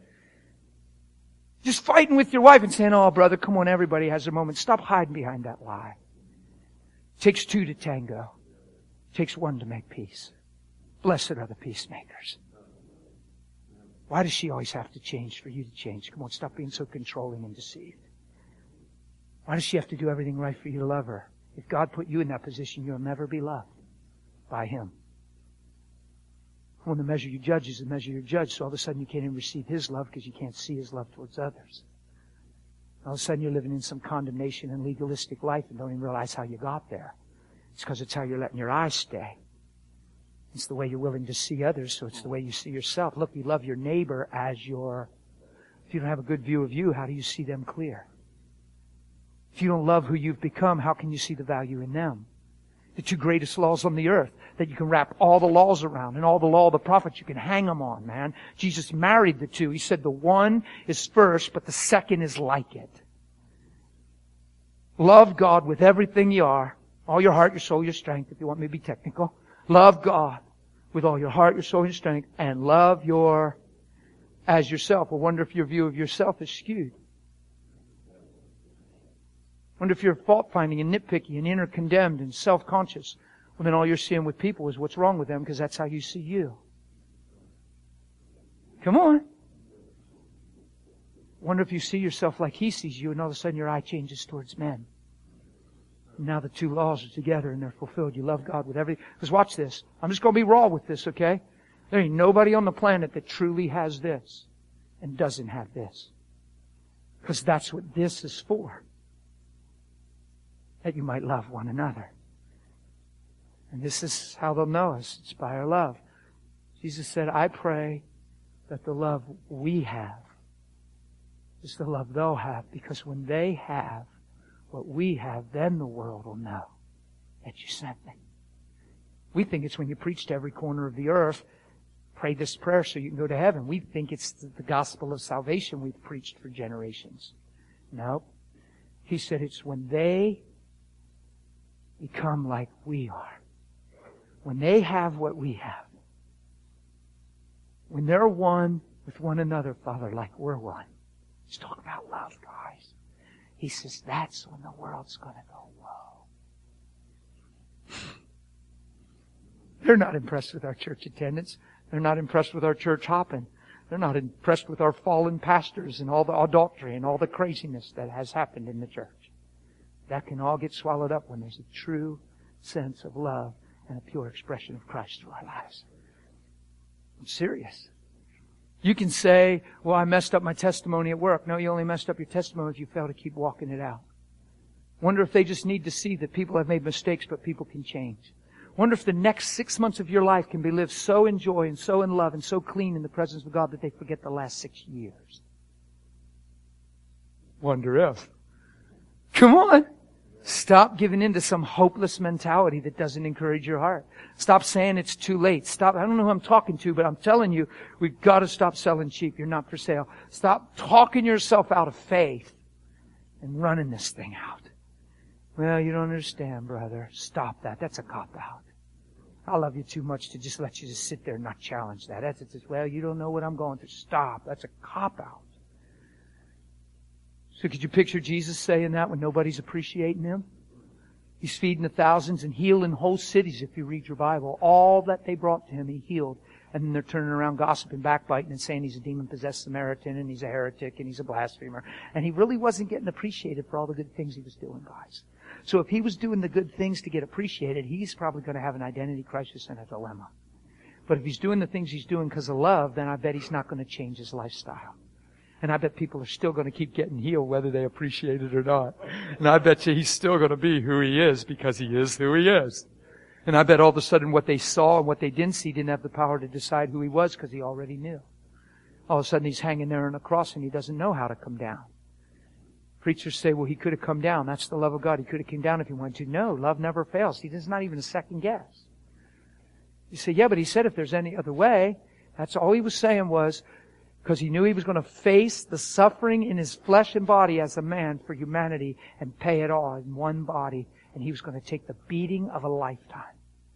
Just fighting with your wife and saying, oh brother, come on, everybody has a moment. Stop hiding behind that lie. It takes two to tango. It takes one to make peace. Blessed are the peacemakers. Why does she always have to change for you to change? Come on, stop being so controlling and deceived. Why does she have to do everything right for you to love her? If God put you in that position, you'll never be loved by Him. When the measure you judge is the measure you're judged, so all of a sudden you can't even receive His love because you can't see His love towards others. All of a sudden you're living in some condemnation and legalistic life and don't even realize how you got there. It's because it's how you're letting your eyes stay. It's the way you're willing to see others, so it's the way you see yourself. Look, you love your neighbor as your... If you don't have a good view of you, how do you see them clear? If you don't love who you've become, how can you see the value in them? The two greatest laws on the earth that you can wrap all the laws around, and all the law of the prophets you can hang them on, man. Jesus married the two. He said the one is first, but the second is like it. Love God with everything you are. All your heart, your soul, your strength, if you want me to be technical. Love God with all your heart, your soul, your strength, and love as yourself. I wonder if your view of yourself is skewed. I wonder if you're fault-finding and nitpicky and inner-condemned and self-conscious. Well, then all you're seeing with people is what's wrong with them because that's how you see you. Come on. I wonder if you see yourself like He sees you and all of a sudden your eye changes towards men. And now the two laws are together and they're fulfilled. You love God with everything. Because watch this. I'm just going to be raw with this, okay? There ain't nobody on the planet that truly has this and doesn't have this. Because that's what this is for. That you might love one another. And this is how they'll know us. It's by our love. Jesus said, I pray that the love we have is the love they'll have. Because when they have what we have, then the world will know that you sent me. We think it's when you preach to every corner of the earth, pray this prayer so you can go to heaven. We think it's the gospel of salvation we've preached for generations. No. He said it's when they become like we are. When they have what we have. When they're one with one another, Father, like we're one. Let's talk about love, guys. He says that's when the world's going to go, whoa. They're not impressed with our church attendance. They're not impressed with our church hopping. They're not impressed with our fallen pastors and all the adultery and all the craziness that has happened in the church. That can all get swallowed up when there's a true sense of love and a pure expression of Christ through our lives. I'm serious. You can say, well, I messed up my testimony at work. No, you only messed up your testimony if you fail to keep walking it out. Wonder if they just need to see that people have made mistakes, but people can change. Wonder if the next 6 months of your life can be lived so in joy and so in love and so clean in the presence of God that they forget the last 6 years. Wonder if. Come on. Stop giving in to some hopeless mentality that doesn't encourage your heart. Stop saying it's too late. Stop. I don't know who I'm talking to, but I'm telling you, we've got to stop selling cheap. You're not for sale. Stop talking yourself out of faith and running this thing out. Well, you don't understand, brother. Stop that. That's a cop-out. I love you too much to just let you just sit there and not challenge that. That's just, well, you don't know what I'm going through. Stop. That's a cop-out. So could you picture Jesus saying that when nobody's appreciating Him? He's feeding the thousands and healing whole cities if you read your Bible. All that they brought to Him, He healed. And then they're turning around gossiping, backbiting, and saying He's a demon-possessed Samaritan and He's a heretic and He's a blasphemer. And He really wasn't getting appreciated for all the good things He was doing, guys. So if He was doing the good things to get appreciated, He's probably going to have an identity crisis and a dilemma. But if He's doing the things He's doing because of love, then I bet He's not going to change His lifestyle. And I bet people are still going to keep getting healed whether they appreciate it or not. And I bet you He's still going to be who He is because He is who He is. And I bet all of a sudden what they saw and what they didn't see didn't have the power to decide who He was because He already knew. All of a sudden He's hanging there on a cross and He doesn't know how to come down. Preachers say, well, He could have come down. That's the love of God. He could have come down if He wanted to. No, love never fails. There's not even a second guess. You say, yeah, but He said if there's any other way. That's all He was saying was, because He knew He was going to face the suffering in His flesh and body as a man for humanity and pay it all in one body. And He was going to take the beating of a lifetime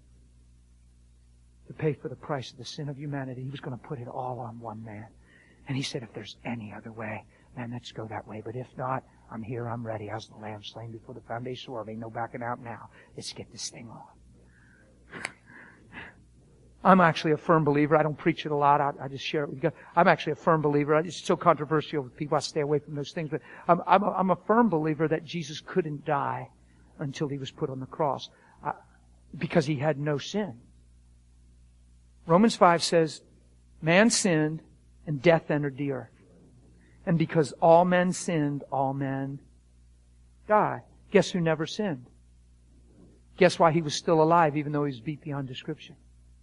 to pay for the price of the sin of humanity. He was going to put it all on one man. And He said, if there's any other way, man, let's go that way. But if not, I'm here, I'm ready. I was the lamb slain before the foundation of the world. Ain't no backing out now. Let's get this thing on. I'm actually a firm believer. I don't preach it a lot. I just share it with you. I'm actually a firm believer. It's so controversial with people. I stay away from those things. But I'm a firm believer that Jesus couldn't die until He was put on the cross because He had no sin. Romans 5 says, man sinned and death entered the earth. And because all men sinned, all men die. Guess who never sinned? Guess why He was still alive even though He was beat beyond description?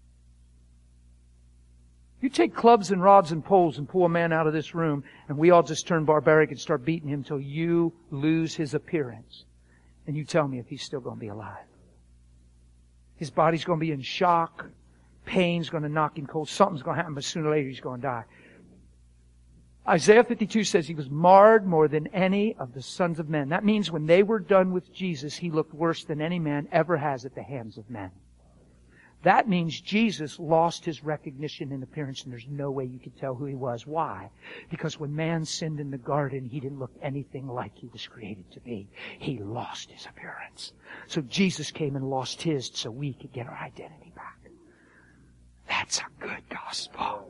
You take clubs and rods and poles and pull a man out of this room and we all just turn barbaric and start beating him until you lose his appearance. And you tell me if he's still going to be alive. His body's going to be in shock. Pain's going to knock him cold. Something's going to happen, but sooner or later He's going to die. Isaiah 52 says He was marred more than any of the sons of men. That means when they were done with Jesus, He looked worse than any man ever has at the hands of men. That means Jesus lost His recognition and appearance, and there's no way you could tell who He was. Why? Because when man sinned in the garden, He didn't look anything like He was created to be. He lost His appearance. So Jesus came and lost His so we could get our identity back. That's a good gospel.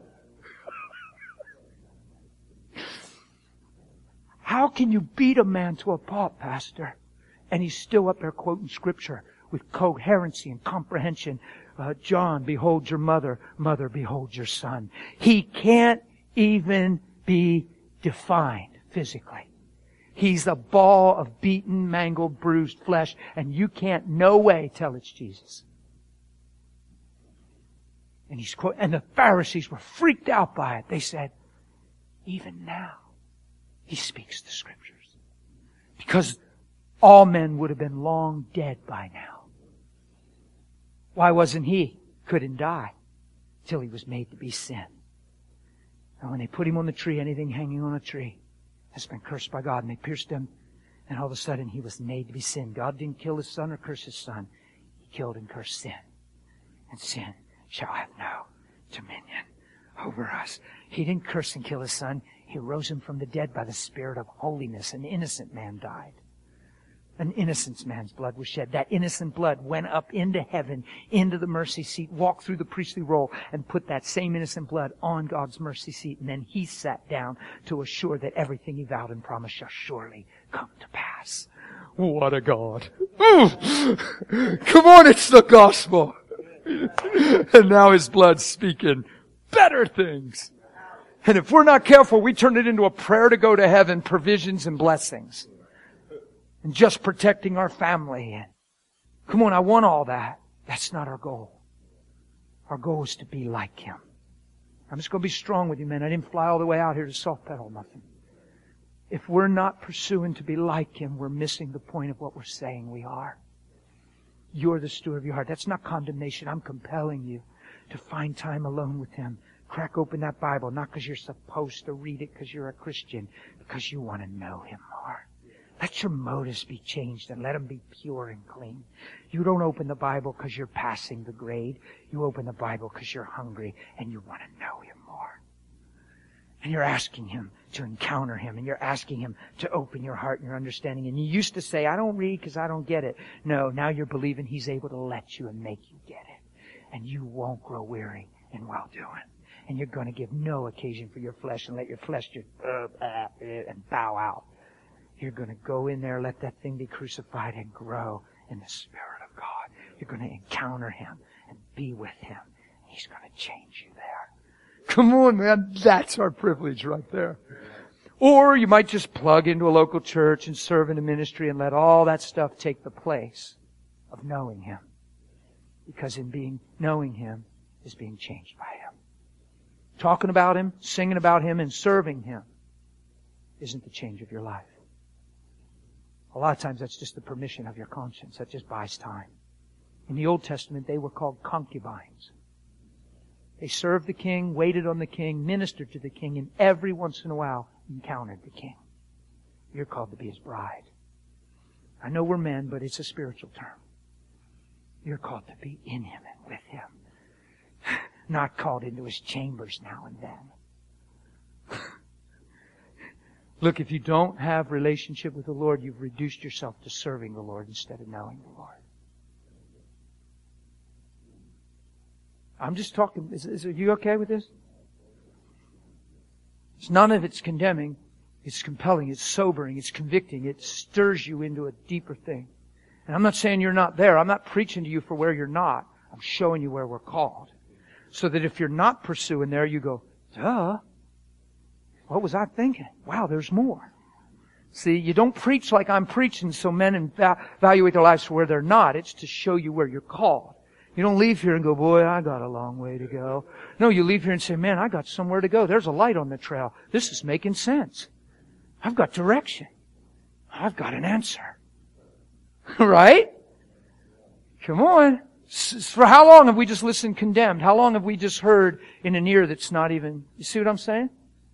How can you beat a man to a pulp, Pastor? And he's still up there quoting Scripture with coherency and comprehension. John, behold your mother. Mother, behold your son. He can't even be defined physically. He's a ball of beaten, mangled, bruised flesh, and you can't no way tell it's Jesus. And the Pharisees were freaked out by it. They said, even now, He speaks the Scriptures. Because all men would have been long dead by now. Why wasn't He? Couldn't die till He was made to be sin. And when they put Him on the tree, anything hanging on a tree has been cursed by God. And they pierced Him, and all of a sudden He was made to be sin. God didn't kill His Son or curse His Son. He killed and cursed sin. And sin shall have no dominion over us. He didn't curse and kill His Son. He rose Him from the dead by the Spirit of holiness. An innocent man died. An innocent man's blood was shed. That innocent blood went up into heaven, into the mercy seat, walked through the priestly roll, and put that same innocent blood on God's mercy seat. And then He sat down to assure that everything He vowed and promised shall surely come to pass. What a God. Come on, it's the gospel. And now His blood's speaking better things. And if we're not careful, we turn it into a prayer to go to heaven, provisions and blessings. And just protecting our family. And come on, I want all that. That's not our goal. Our goal is to be like Him. I'm just going to be strong with you, man. I didn't fly all the way out here to soft pedal nothing. If we're not pursuing to be like Him, we're missing the point of what we're saying we are. You're the steward of your heart. That's not condemnation. I'm compelling you to find time alone with Him. Crack open that Bible, not because you're supposed to read it because you're a Christian, because you want to know Him more. Let your motives be changed and let them be pure and clean. You don't open the Bible because you're passing the grade. You open the Bible because you're hungry and you want to know Him more. And you're asking Him to encounter Him, and you're asking Him to open your heart and your understanding. And you used to say, I don't read because I don't get it. No, now you're believing He's able to let you and make you get it. And you won't grow weary in well doing. And you're going to give no occasion for your flesh and let your flesh just and bow out. You're going to go in there, let that thing be crucified and grow in the Spirit of God. You're going to encounter Him and be with Him. He's going to change you there. Come on, man. That's our privilege right there. Or you might just plug into a local church and serve in a ministry and let all that stuff take the place of knowing Him. Because in knowing Him is being changed by Him. Talking about Him, singing about Him, and serving Him isn't the change of your life. A lot of times that's just the permission of your conscience. That just buys time. In the Old Testament, they were called concubines. They served the king, waited on the king, ministered to the king, and every once in a while encountered the king. You're called to be His bride. I know we're men, but it's a spiritual term. You're called to be in Him and with Him. Not called into His chambers now and then. Look, if you don't have relationship with the Lord, you've reduced yourself to serving the Lord instead of knowing the Lord. I'm just talking. Are you okay with this? None of it's condemning. It's compelling. It's sobering. It's convicting. It stirs you into a deeper thing. And I'm not saying you're not there. I'm not preaching to you for where you're not. I'm showing you where we're called. So that if you're not pursuing there, you go, duh. What was I thinking? Wow, there's more. See, you don't preach like I'm preaching so men evaluate their lives for where they're not. It's to show you where you're called. You don't leave here and go, boy, I got a long way to go. No, you leave here and say, man, I got somewhere to go. There's a light on the trail. This is making sense. I've got direction. I've got an answer. Right? Come on. For how long have we just listened condemned? How long have we just heard in an ear that's not even... You see what I'm saying?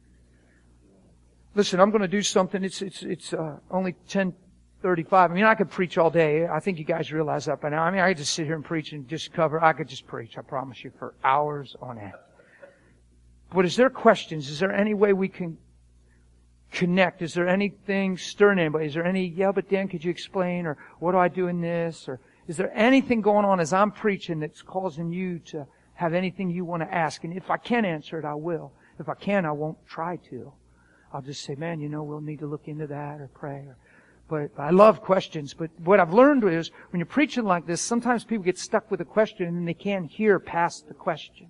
Listen, I'm going to do something. It's only 10:35. I mean, I could preach all day. I think you guys realize that by now. I mean, I could just sit here and preach and just cover. I could just preach, I promise you, for hours on end. But is there questions? Is there any way we can connect? Is there anything stirring anybody? Is there any, yeah, but Dan, could you explain? Or what do I do in this? Or is there anything going on as I'm preaching that's causing you to have anything you want to ask? And if I can answer it, I will. If I can, I won't try to. I'll just say, man, we'll need to look into that or pray. But I love questions. But what I've learned is when you're preaching like this, sometimes people get stuck with a question and they can't hear past the question.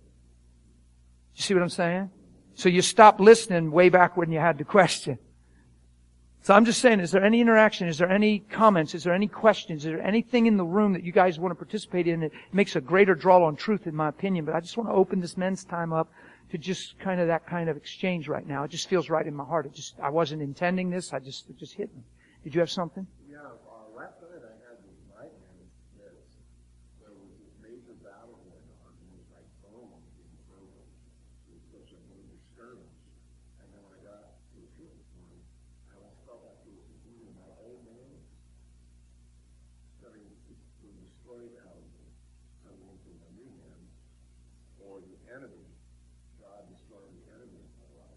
You see what I'm saying? So you stop listening way back when you had the question. So I'm just saying, is there any interaction? Is there any comments? Is there any questions? Is there anything in the room that you guys want to participate in that makes a greater draw on truth, in my opinion? But I just want to open this men's time up to just kind of that kind of exchange right now. It just feels right in my heart. I wasn't intending this. It just hit me. Did you have something? Yeah, last night I had this nightmare that there was this major battle going on, and it was like boom, it was such a major skirmish. And then when I got to the church this morning, I almost felt like it was either my old man starting to destroy houses, coming into my new man, or the enemy, God destroying the enemy in my life.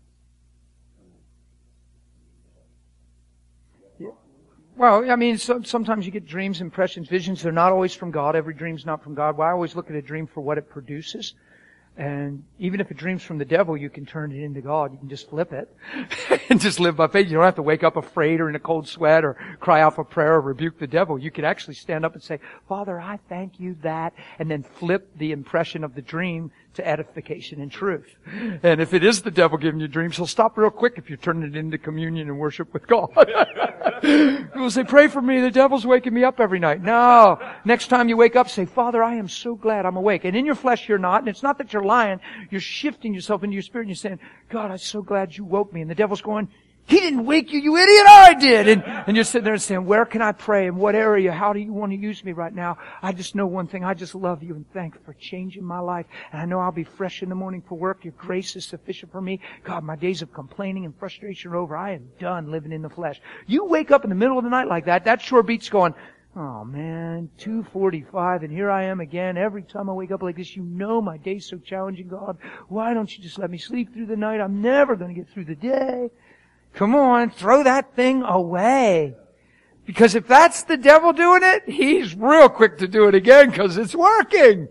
Well, I mean, sometimes you get dreams, impressions, visions. They're not always from God. Every dream's not from God. Well, I always look at a dream for what it produces. And even if a dream's from the devil, you can turn it into God. You can just flip it and just live by faith. You don't have to wake up afraid or in a cold sweat or cry out for prayer or rebuke the devil. You can actually stand up and say, Father, I thank you that, and then flip the impression of the dream to edification and truth. And if it is the devil giving you dreams, he'll stop real quick if you turn it into communion and worship with God. People say, pray for me, the devil's waking me up every night. No. Next time you wake up, say, Father, I am so glad I'm awake. And in your flesh you're not, and it's not that you're lying. You're shifting yourself into your spirit and you're saying, God, I'm so glad you woke me. And the devil's going, He didn't wake you, you idiot, I did. And you're sitting there and saying, where can I pray? In what area? How do you want to use me right now? I just know one thing. I just love you and thank you for changing my life. And I know I'll be fresh in the morning for work. Your grace is sufficient for me. God, my days of complaining and frustration are over. I am done living in the flesh. You wake up in the middle of the night like that, that sure beats going, oh man, 2:45 and here I am again. Every time I wake up like this, you know my day's so challenging, God. Why don't you just let me sleep through the night? I'm never going to get through the day. Come on, throw that thing away. Because if that's the devil doing it, he's real quick to do it again because it's working.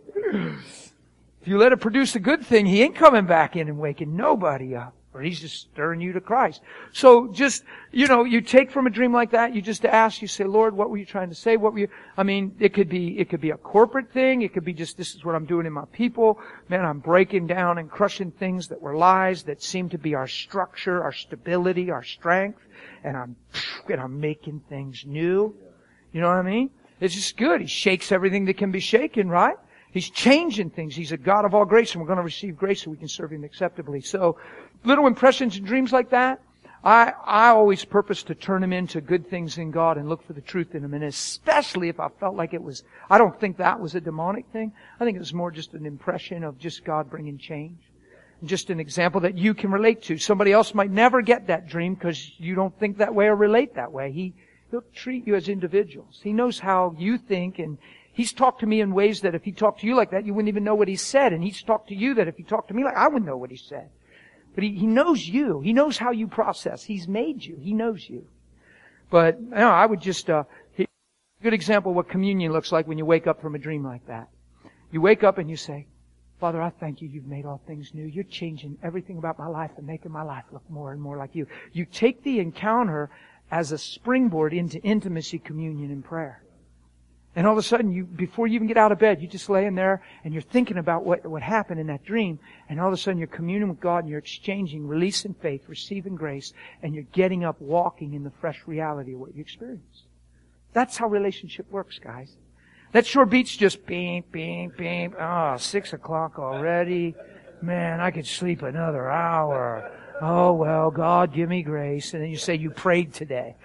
If you let it produce a good thing, he ain't coming back in and waking nobody up. Or he's just stirring you to Christ. So just, you take from a dream like that, you just ask, you say, Lord, what were you trying to say? It could be a corporate thing. It could be just, this is what I'm doing in my people. Man, I'm breaking down and crushing things that were lies that seem to be our structure, our stability, our strength. And I'm making things new. You know what I mean? It's just good. He shakes everything that can be shaken, right? He's changing things. He's a God of all grace, and we're going to receive grace so we can serve Him acceptably. So, little impressions and dreams like that, I always purpose to turn them into good things in God and look for the truth in them. And especially if I felt like I don't think that was a demonic thing. I think it was more just an impression of just God bringing change. And just an example that you can relate to. Somebody else might never get that dream because you don't think that way or relate that way. He'll treat you as individuals. He knows how you think, and He's talked to me in ways that if He talked to you like that, you wouldn't even know what He said. And He's talked to you that if He talked to me like I wouldn't know what He said. But He knows you. He knows how you process. He's made you. He knows you. But, I would just, a good example of what communion looks like when you wake up from a dream like that. You wake up and you say, Father, I thank you. You've made all things new. You're changing everything about my life and making my life look more and more like you. You take the encounter as a springboard into intimacy, communion, and prayer. And all of a sudden, before you even get out of bed, you just lay in there and you're thinking about what happened in that dream. And all of a sudden, you're communing with God and you're exchanging, releasing faith, receiving grace, and you're getting up, walking in the fresh reality of what you experienced. That's how relationship works, guys. That sure beats just beep, beep, beep. 6 o'clock already. Man, I could sleep another hour. Oh, well, God, give me grace. And then you say you prayed today.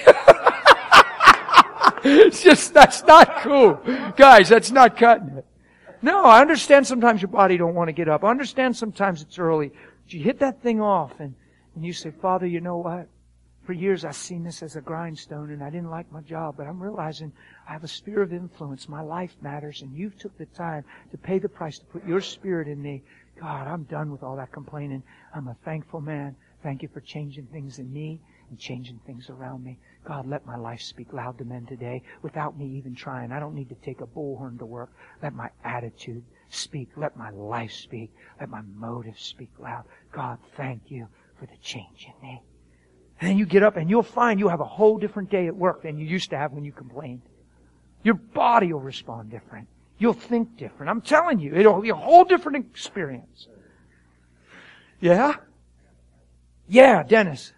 It's just, that's not cool. Guys, that's not cutting it. No, I understand sometimes your body don't want to get up. I understand sometimes it's early. But you hit that thing off and you say, Father, you know what? For years I've seen this as a grindstone and I didn't like my job, but I'm realizing I have a sphere of influence. My life matters and you've took the time to pay the price to put your Spirit in me. God, I'm done with all that complaining. I'm a thankful man. Thank you for changing things in me and changing things around me. God, let my life speak loud to men today without me even trying. I don't need to take a bullhorn to work. Let my attitude speak. Let my life speak. Let my motives speak loud. God, thank you for the change in me. And then you get up and you'll find you'll have a whole different day at work than you used to have when you complained. Your body will respond different. You'll think different. I'm telling you, it'll be a whole different experience. Yeah? Yeah, Dennis.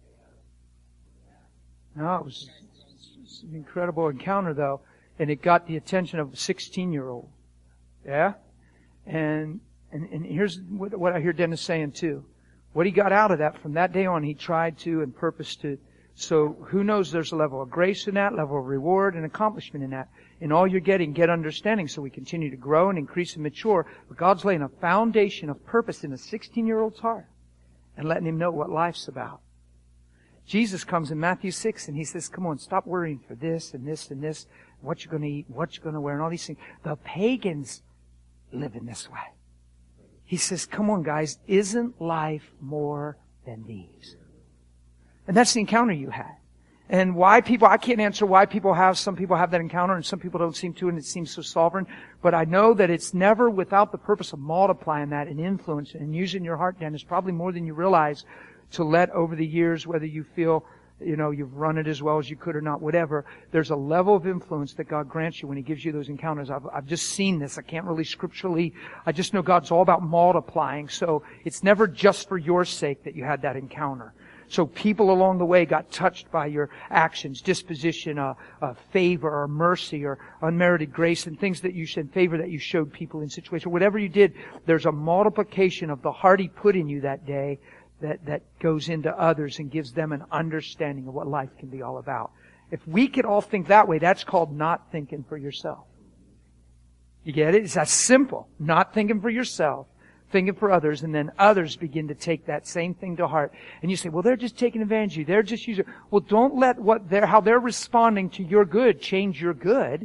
No, it was an incredible encounter though, and it got the attention of a 16-year-old. Yeah? And here's what I hear Dennis saying too. What he got out of that, from that day on, he tried to and purposed to. So who knows, there's a level of grace in that, level of reward and accomplishment in that. In all you're getting, get understanding so we continue to grow and increase and mature. But God's laying a foundation of purpose in a 16-year-old's heart and letting him know what life's about. Jesus comes in Matthew 6 and He says, come on, stop worrying for this and this and this, what you're going to eat, what you're going to wear, and all these things. The pagans live in this way. He says, come on guys, isn't life more than these? And that's the encounter you had. And why people, I can't answer why some people have that encounter and some people don't seem to, and it seems so sovereign. But I know that it's never without the purpose of multiplying that and influence and using your heart, Dennis, probably more than you realize, to let over the years, whether you feel, you've run it as well as you could or not, whatever, there's a level of influence that God grants you when He gives you those encounters. I've just seen this. I can't really scripturally, I just know God's all about multiplying. So it's never just for your sake that you had that encounter. So people along the way got touched by your actions, disposition, favor or mercy or unmerited grace and things that you said, favor that you showed people in situations. Whatever you did, there's a multiplication of the heart He put in you that day that goes into others and gives them an understanding of what life can be all about. If we could all think that way, that's called not thinking for yourself. You get it? It's that simple. Not thinking for yourself, thinking for others, and then others begin to take that same thing to heart. And you say, well, they're just taking advantage of you. They're just using... Well, don't let how they're responding to your good change your good.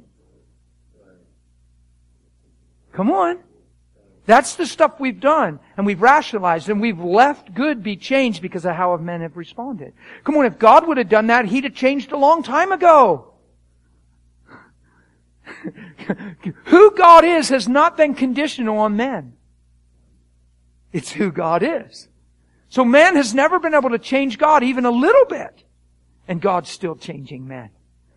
Come on. That's the stuff we've done, and we've rationalized, and we've left good be changed because of how men have responded. Come on, if God would have done that, He'd have changed a long time ago. Who God is has not been conditional on men. It's who God is. So man has never been able to change God even a little bit, and God's still changing men.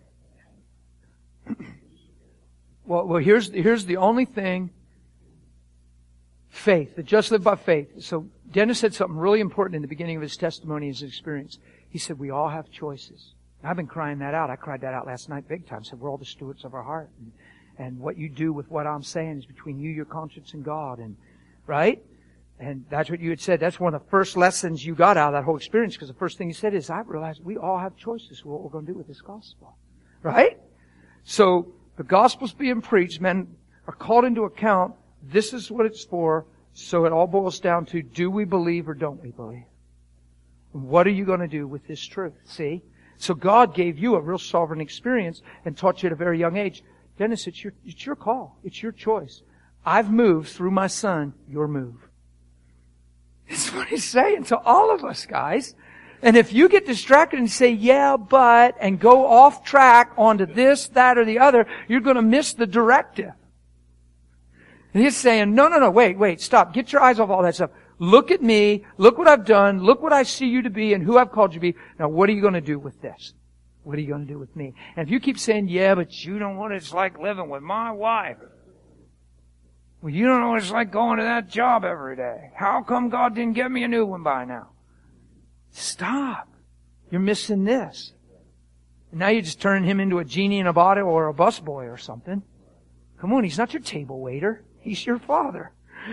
Well, here's the only thing. Faith, the just live by faith. So Dennis said something really important in the beginning of his testimony, his experience. He said, we all have choices. I've been crying that out. I cried that out last night big time. I said, we're all the stewards of our heart. And what you do with what I'm saying is between you, your conscience, and God. And right? And that's what you had said. That's one of the first lessons you got out of that whole experience, because the first thing you said is, I realized we all have choices what we're going to do with this gospel. Right? So the gospel's being preached. Men are called into account. This is what it's for. So it all boils down to, do we believe or don't we believe? What are you going to do with this truth? See? So God gave you a real sovereign experience and taught you at a very young age. Dennis, it's your call. It's your choice. I've moved through my son, your move. That's what He's saying to all of us, guys. And if you get distracted and say, yeah, but, and go off track onto this, that, or the other, you're going to miss the directive. And He's saying, no, wait, stop. Get your eyes off all that stuff. Look at me. Look what I've done. Look what I see you to be and who I've called you to be. Now, what are you going to do with this? What are you going to do with me? And if you keep saying, yeah, but you don't know what it's like living with my wife. Well, you don't know what it's like going to that job every day. How come God didn't give me a new one by now? Stop. You're missing this. And now you're just turning him into a genie in a bottle or a busboy or something. Come on, He's not your table waiter. He's your Father.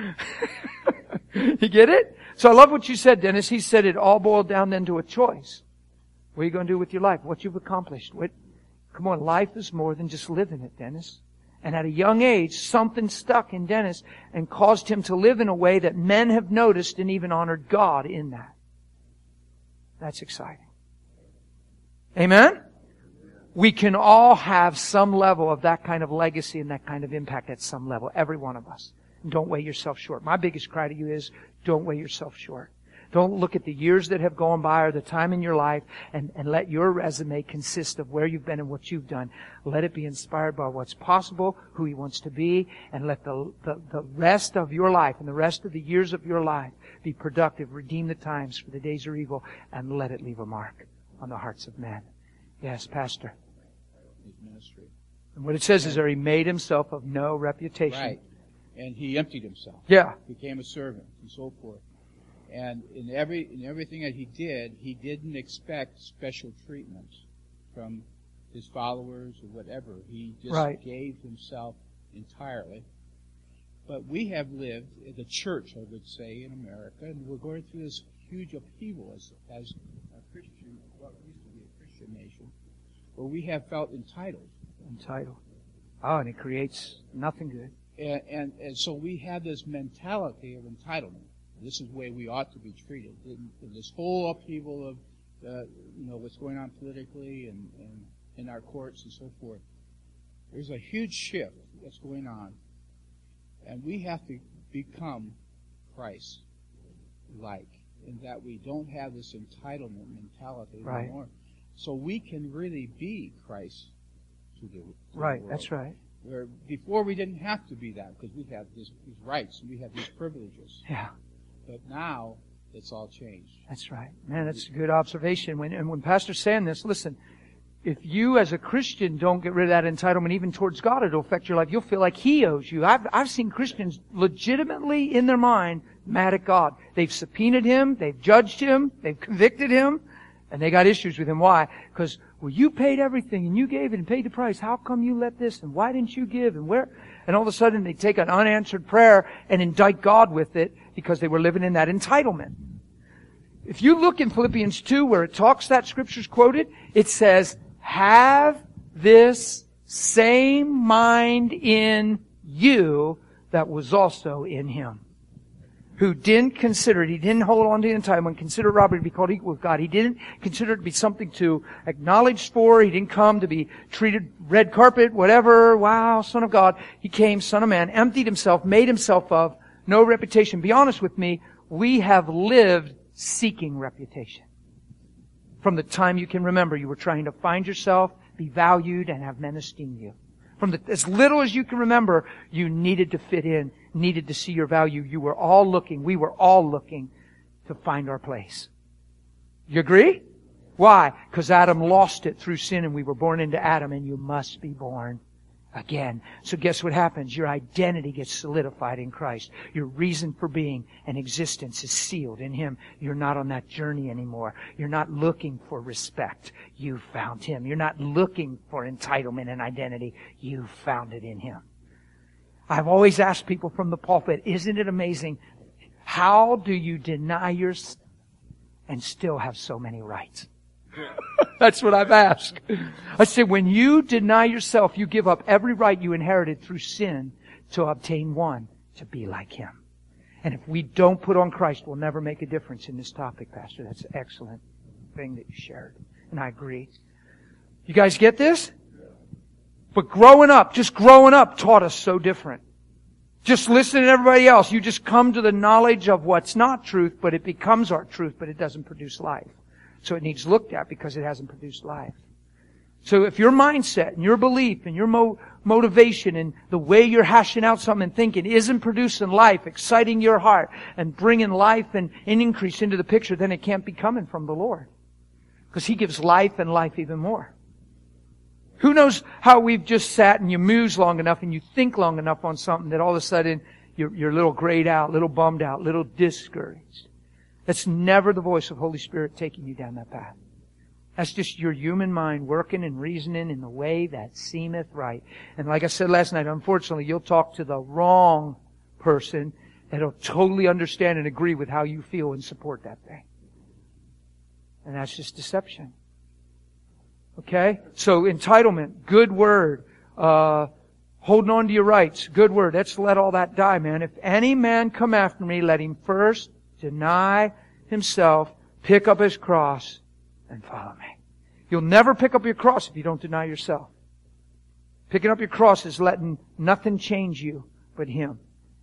You get it? So I love what you said, Dennis. He said it all boiled down then to a choice. What are you going to do with your life? What you've accomplished. Come on, life is more than just living it, Dennis. And at a young age, something stuck in Dennis and caused him to live in a way that men have noticed and even honored God in that. That's exciting. Amen? We can all have some level of that kind of legacy and that kind of impact at some level. Every one of us. And don't weigh yourself short. My biggest cry to you is, don't weigh yourself short. Don't look at the years that have gone by or the time in your life and let your resume consist of where you've been and what you've done. Let it be inspired by what's possible, who He wants to be, and let the rest of your life and the rest of the years of your life be productive. Redeem the times, for the days are evil, and let it leave a mark on the hearts of men. Yes, Pastor. His ministry. And what it says is that He made Himself of no reputation. Right. And He emptied Himself. Yeah. Became a servant and so forth. And in everything that He didn't expect special treatment from His followers or whatever. He just gave Himself entirely. But we have lived, the church, I would say, in America, and we're going through this huge upheaval as a Christian, what used to be a Christian nation, where we have felt entitled. Entitled. Oh, and it creates nothing good. And so we have this mentality of entitlement. This is the way we ought to be treated. In this whole upheaval of, what's going on politically and in our courts and so forth, there's a huge shift that's going on. And we have to become Christ-like, in that we don't have this entitlement mentality anymore. So we can really be Christ to the world. That's right. Where before we didn't have to be that, because we have these rights and we have these privileges. Yeah. But now it's all changed. That's right. Man, that's a good observation. When Pastor's saying this, listen, if you as a Christian don't get rid of that entitlement even towards God, it'll affect your life. You'll feel like He owes you. I've seen Christians legitimately in their mind mad at God. They've subpoenaed Him, they've judged Him, they've convicted Him, and they got issues with Him. Why? Because, well, you paid everything and you gave it and paid the price. How come you let this? And why didn't you give? And where? And all of a sudden they take an unanswered prayer and indict God with it because they were living in that entitlement. If you look in Philippians 2 where it talks, that scripture's quoted, it says, have this same mind in you that was also in Him. Who didn't consider it, he didn't hold on to the entitlement, consider robbery to be called equal with God. He didn't consider it to be something to acknowledge for. He didn't come to be treated red carpet, whatever, wow, Son of God. He came, Son of Man, emptied Himself, made Himself of no reputation. Be honest with me, we have lived seeking reputation. From the time you can remember, you were trying to find yourself, be valued, and have men esteem you. As little as you can remember, you needed to fit in, needed to see your value. We were all looking to find our place. You agree? Why? Because Adam lost it through sin and we were born into Adam, and you must be born again. So guess what happens? Your identity gets solidified in Christ. Your reason for being and existence is sealed in Him. You're not on that journey anymore. You're not looking for respect. You found Him. You're not looking for entitlement and identity. You found it in Him. I've always asked people from the pulpit, isn't it amazing? How do you deny yourself and still have so many rights? That's what I've asked. I say, when you deny yourself, you give up every right you inherited through sin to obtain one, to be like Him. And if we don't put on Christ, we'll never make a difference in this topic, Pastor. That's an excellent thing that you shared. And I agree. You guys get this? But just growing up taught us so different. Just listening to everybody else, you just come to the knowledge of what's not truth, but it becomes our truth, but it doesn't produce life. So it needs looked at because it hasn't produced life. So if your mindset and your belief and your motivation and the way you're hashing out something and thinking isn't producing life, exciting your heart and bringing life and an increase into the picture, then it can't be coming from the Lord. Because He gives life and life even more. Who knows how we've just sat and you muse long enough and you think long enough on something that all of a sudden you're a little grayed out, a little bummed out, a little discouraged. That's never the voice of Holy Spirit taking you down that path. That's just your human mind working and reasoning in the way that seemeth right. And like I said last night, unfortunately, you'll talk to the wrong person that'll totally understand and agree with how you feel and support that thing. And that's just deception. Okay? So entitlement, good word. Holding on to your rights, good word. Let's let all that die, man. If any man come after me, let him first deny himself, pick up his cross, and follow me. You'll never pick up your cross if you don't deny yourself. Picking up your cross is letting nothing change you but Him.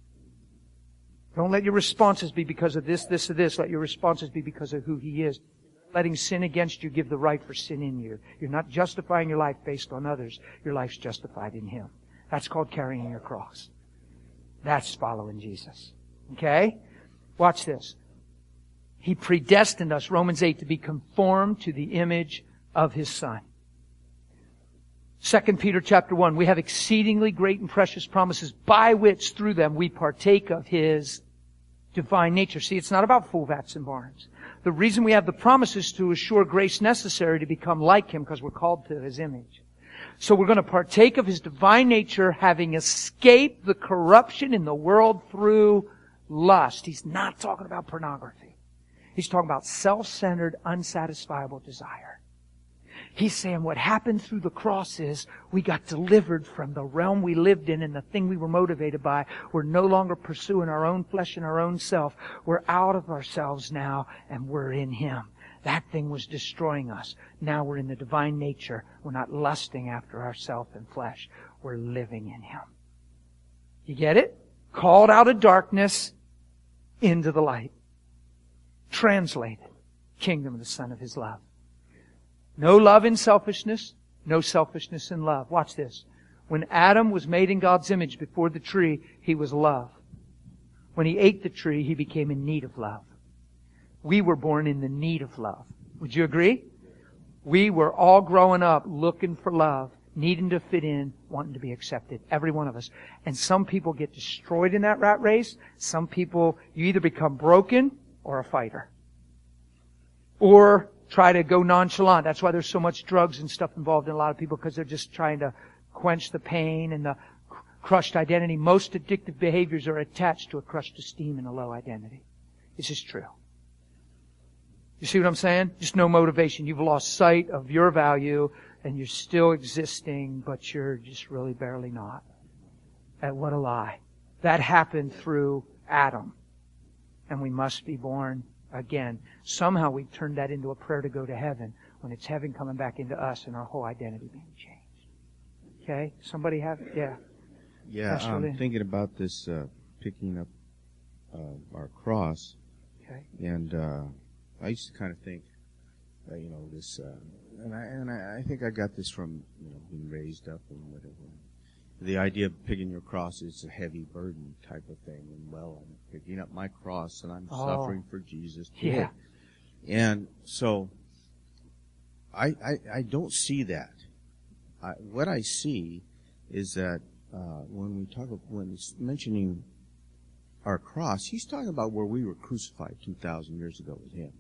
Don't let your responses be because of this, or this. Let your responses be because of who He is. Letting sin against you give the right for sin in you. You're not justifying your life based on others. Your life's justified in Him. That's called carrying your cross. That's following Jesus. Okay? Watch this. He predestined us, Romans 8, to be conformed to the image of His Son. 2 Peter chapter 1, we have exceedingly great and precious promises by which through them we partake of His divine nature. See, it's not about full vats and barns. The reason we have the promises to assure grace necessary to become like Him because we're called to His image. So we're going to partake of His divine nature, having escaped the corruption in the world through lust. He's not talking about pornography. He's talking about self-centered, unsatisfiable desire. He's saying what happened through the cross is we got delivered from the realm we lived in and the thing we were motivated by. We're no longer pursuing our own flesh and our own self. We're out of ourselves now and we're in Him. That thing was destroying us. Now we're in the divine nature. We're not lusting after ourself and flesh. We're living in Him. You get it? Called out of darkness into the light. Translated. Kingdom of the Son of His love. No love in selfishness. No selfishness in love. Watch this. When Adam was made in God's image before the tree, he was love. When he ate the tree, he became in need of love. We were born in the need of love. Would you agree? We were all growing up looking for love, needing to fit in, wanting to be accepted. Every one of us. And some people get destroyed in that rat race. Some people, you either become broken or a fighter. Or try to go nonchalant. That's why there's so much drugs and stuff involved in a lot of people, because they're just trying to quench the pain and the crushed identity. Most addictive behaviors are attached to a crushed esteem and a low identity. This is true. You see what I'm saying? Just no motivation. You've lost sight of your value and you're still existing, but you're just really barely not. And what a lie. That happened through Adam. And we must be born again. Somehow we turned that into a prayer to go to heaven when it's heaven coming back into us and our whole identity being changed. Okay? Somebody have? Yeah. Yeah, I'm thinking about this picking up our cross. Okay. And I used to kind of think, this, and I think I got this from being raised up and whatever. The idea of picking your cross is a heavy burden type of thing. And I'm picking up my cross and I'm suffering for Jesus. Yeah. And so I don't see that. What I see is that when he's mentioning our cross, he's talking about where we were crucified 2,000 years ago with him.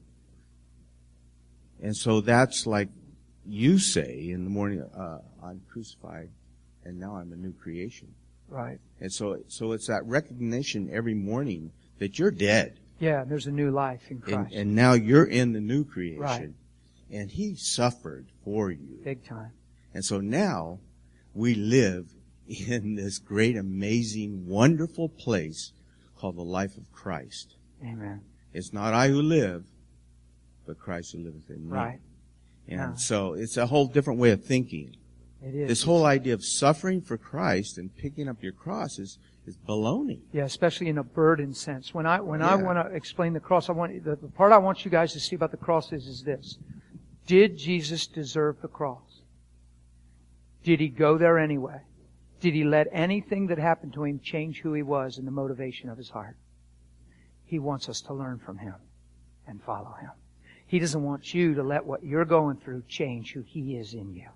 And so that's like you say in the morning, I'm crucified and now I'm a new creation. Right. And so it's that recognition every morning that you're dead. Yeah, there's a new life in Christ. And now you're in the new creation. Right. And He suffered for you. Big time. And so now we live in this great, amazing, wonderful place called the life of Christ. Amen. It's not I who live, but Christ who liveth in me. Right. And so it's a whole different way of thinking. It is. This whole idea of suffering for Christ and picking up your cross is baloney. Yeah, especially in a burden sense. When I want to explain the cross, the part I want you guys to see about the cross is this. Did Jesus deserve the cross? Did He go there anyway? Did He let anything that happened to Him change who He was and the motivation of His heart? He wants us to learn from Him and follow Him. He doesn't want you to let what you're going through change who He is in you.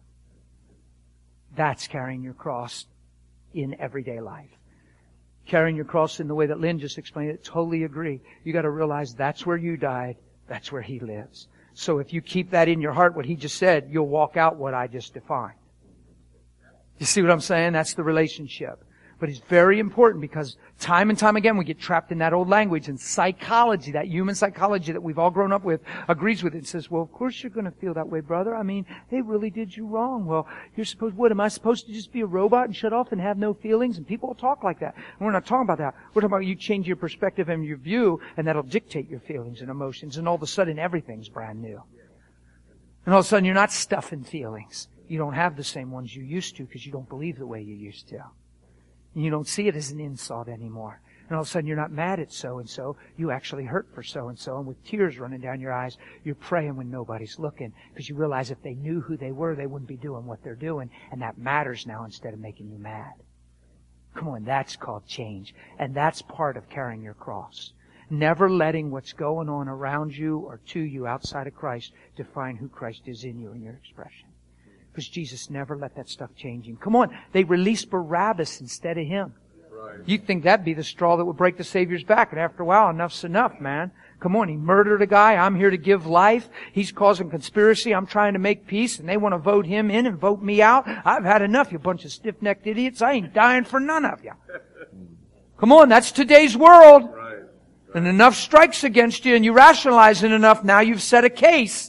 That's carrying your cross in everyday life. Carrying your cross in the way that Lynn just explained it, totally agree. You got to realize that's where you died, that's where He lives. So if you keep that in your heart, what He just said, you'll walk out what I just defined. You see what I'm saying? That's the relationship. But it's very important because time and time again we get trapped in that old language, and psychology, that human psychology that we've all grown up with, agrees with it and says, well, of course you're going to feel that way, brother. I mean, they really did you wrong. Well, am I supposed to just be a robot and shut off and have no feelings? And people talk like that. And we're not talking about that. We're talking about you change your perspective and your view, and that'll dictate your feelings and emotions, and all of a sudden everything's brand new. And all of a sudden you're not stuffing feelings. You don't have the same ones you used to because you don't believe the way you used to. And you don't see it as an insult anymore. And all of a sudden you're not mad at so-and-so. You actually hurt for so-and-so. And with tears running down your eyes, you're praying when nobody's looking. Because you realize if they knew who they were, they wouldn't be doing what they're doing. And that matters now instead of making you mad. Come on, that's called change. And that's part of carrying your cross. Never letting what's going on around you or to you outside of Christ define who Christ is in you and your expression. Because Jesus never let that stuff change Him. Come on, they released Barabbas instead of Him. Right. You'd think that'd be the straw that would break the Savior's back. And after a while, enough's enough, man. Come on, He murdered a guy. I'm here to give life. He's causing conspiracy. I'm trying to make peace. And they want to vote him in and vote me out. I've had enough, you bunch of stiff-necked idiots. I ain't dying for none of you. Come on, that's today's world. Right. And enough strikes against you and you rationalize it enough, now you've set a case.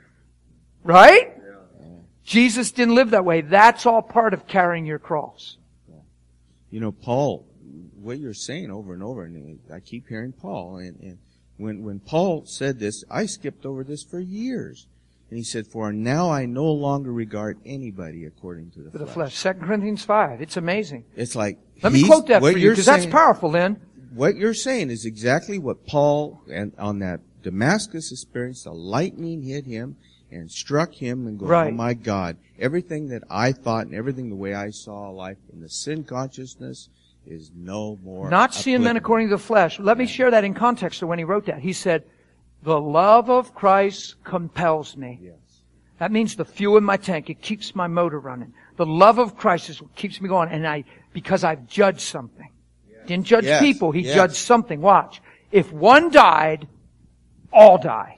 Right? Jesus didn't live that way. That's all part of carrying your cross. You know, Paul, what you're saying over and over, and I keep hearing Paul, and when Paul said this, I skipped over this for years. And he said, for now I no longer regard anybody according to the flesh. 2 Corinthians 5. It's amazing. It's like, let me quote that for you, because that's powerful, Lynn. What you're saying is exactly what Paul, and on that Damascus experience, the lightning hit him, and struck him and go, right. Oh my God, everything that I thought and everything the way I saw life in the sin consciousness is no more not seeing men according to the flesh. Let me share that in context of when he wrote that. He said, the love of Christ compels me. Yes. That means the fuel in my tank. It keeps my motor running. The love of Christ is what keeps me going. And because I've judged something. Yes. Didn't judge people. He judged something. Watch. If one died, all died.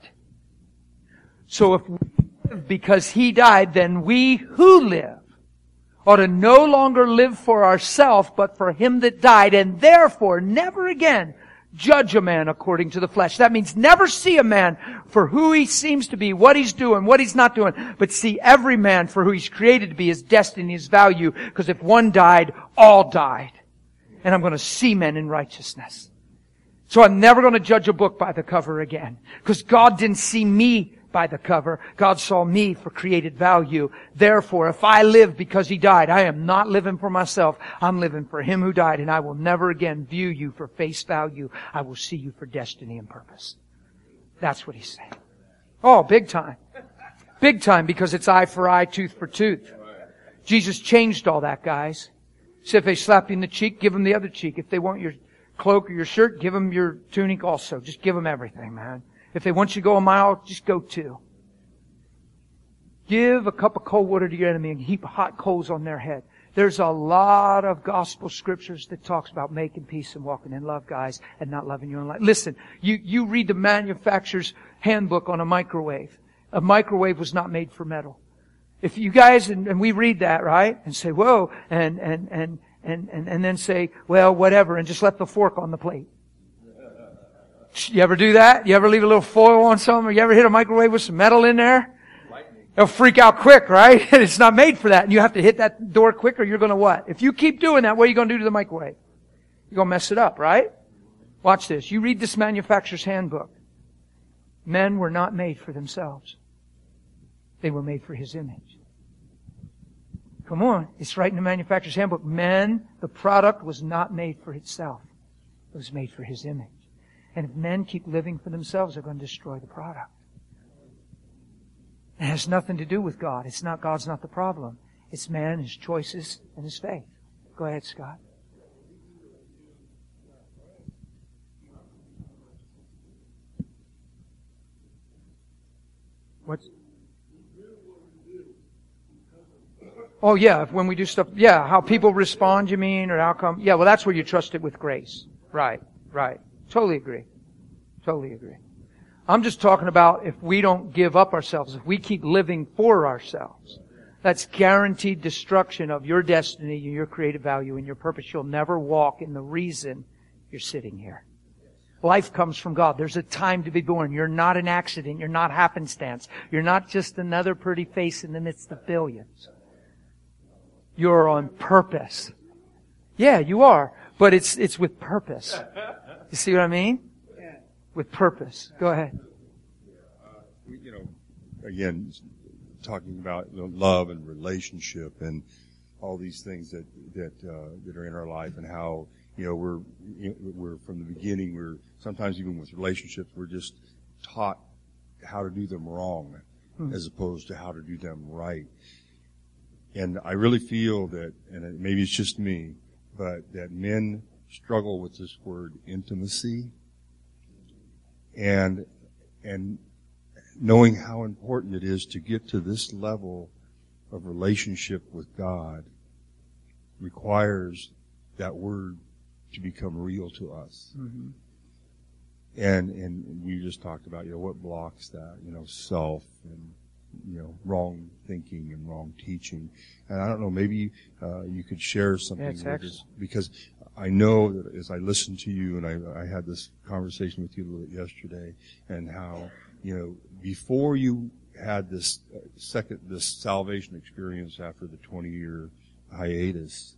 So if we live because He died, then we who live ought to no longer live for ourselves, but for Him that died, and therefore never again judge a man according to the flesh. That means never see a man for who he seems to be, what he's doing, what he's not doing, but see every man for who he's created to be, his destiny, his value. Because if one died, all died. And I'm going to see men in righteousness. So I'm never going to judge a book by the cover again. Because God didn't see me by the cover. God saw me for created value. Therefore, if I live because He died, I am not living for myself. I'm living for Him who died, and I will never again view you for face value. I will see you for destiny and purpose. That's what He's saying. Oh, big time. Big time, because it's eye for eye, tooth for tooth. Jesus changed all that, guys. So if they slap you in the cheek, give them the other cheek. If they want your cloak or your shirt, give them your tunic also. Just give them everything, man. If they want you to go a mile, just go 2. Give a cup of cold water to your enemy and heap hot coals on their head. There's a lot of gospel scriptures that talks about making peace and walking in love, guys, and not loving your own life. Listen, you read the manufacturer's handbook on a microwave. A microwave was not made for metal. If you guys, and we read that, right? And say, whoa, and then say, well, whatever, and just let the fork on the plate. You ever do that? You ever leave a little foil on something? Or you ever hit a microwave with some metal in there? It'll freak out quick, right? It's not made for that. And you have to hit that door quick or you're going to what? If you keep doing that, what are you going to do to the microwave? You're going to mess it up, right? Watch this. You read this manufacturer's handbook. Men were not made for themselves. They were made for His image. Come on. It's right in the manufacturer's handbook. Men, the product was not made for itself. It was made for His image. And if men keep living for themselves, they're going to destroy the product. It has nothing to do with God. God's not the problem. It's man, his choices, and his faith. Go ahead, Scott. What's... Oh yeah, when we do stuff, yeah, how people respond, you mean, or how come? Yeah, well that's where you trust it with grace. Right. Totally agree. I'm just talking about if we don't give up ourselves, if we keep living for ourselves, that's guaranteed destruction of your destiny, your creative value, and your purpose. You'll never walk in the reason you're sitting here. Life comes from God. There's a time to be born. You're not an accident. You're not happenstance. You're not just another pretty face in the midst of billions. You're on purpose. Yeah, you are. But it's with purpose. You see what I mean? With purpose. Go ahead. Again, talking about love and relationship and all these things that are in our life, and how we're from the beginning. We're sometimes even with relationships, we're just taught how to do them wrong, as opposed to how to do them right. And I really feel that, and maybe it's just me, but that men struggle with this word intimacy, and knowing how important it is to get to this level of relationship with God requires that word to become real to us. Mm-hmm. And we just talked about, what blocks that, self and, wrong thinking and wrong teaching. And I don't know, maybe you could share something with us, because I know that as I listened to you, and I had this conversation with you a little bit yesterday, and how, before you had this salvation experience after the 20-year hiatus,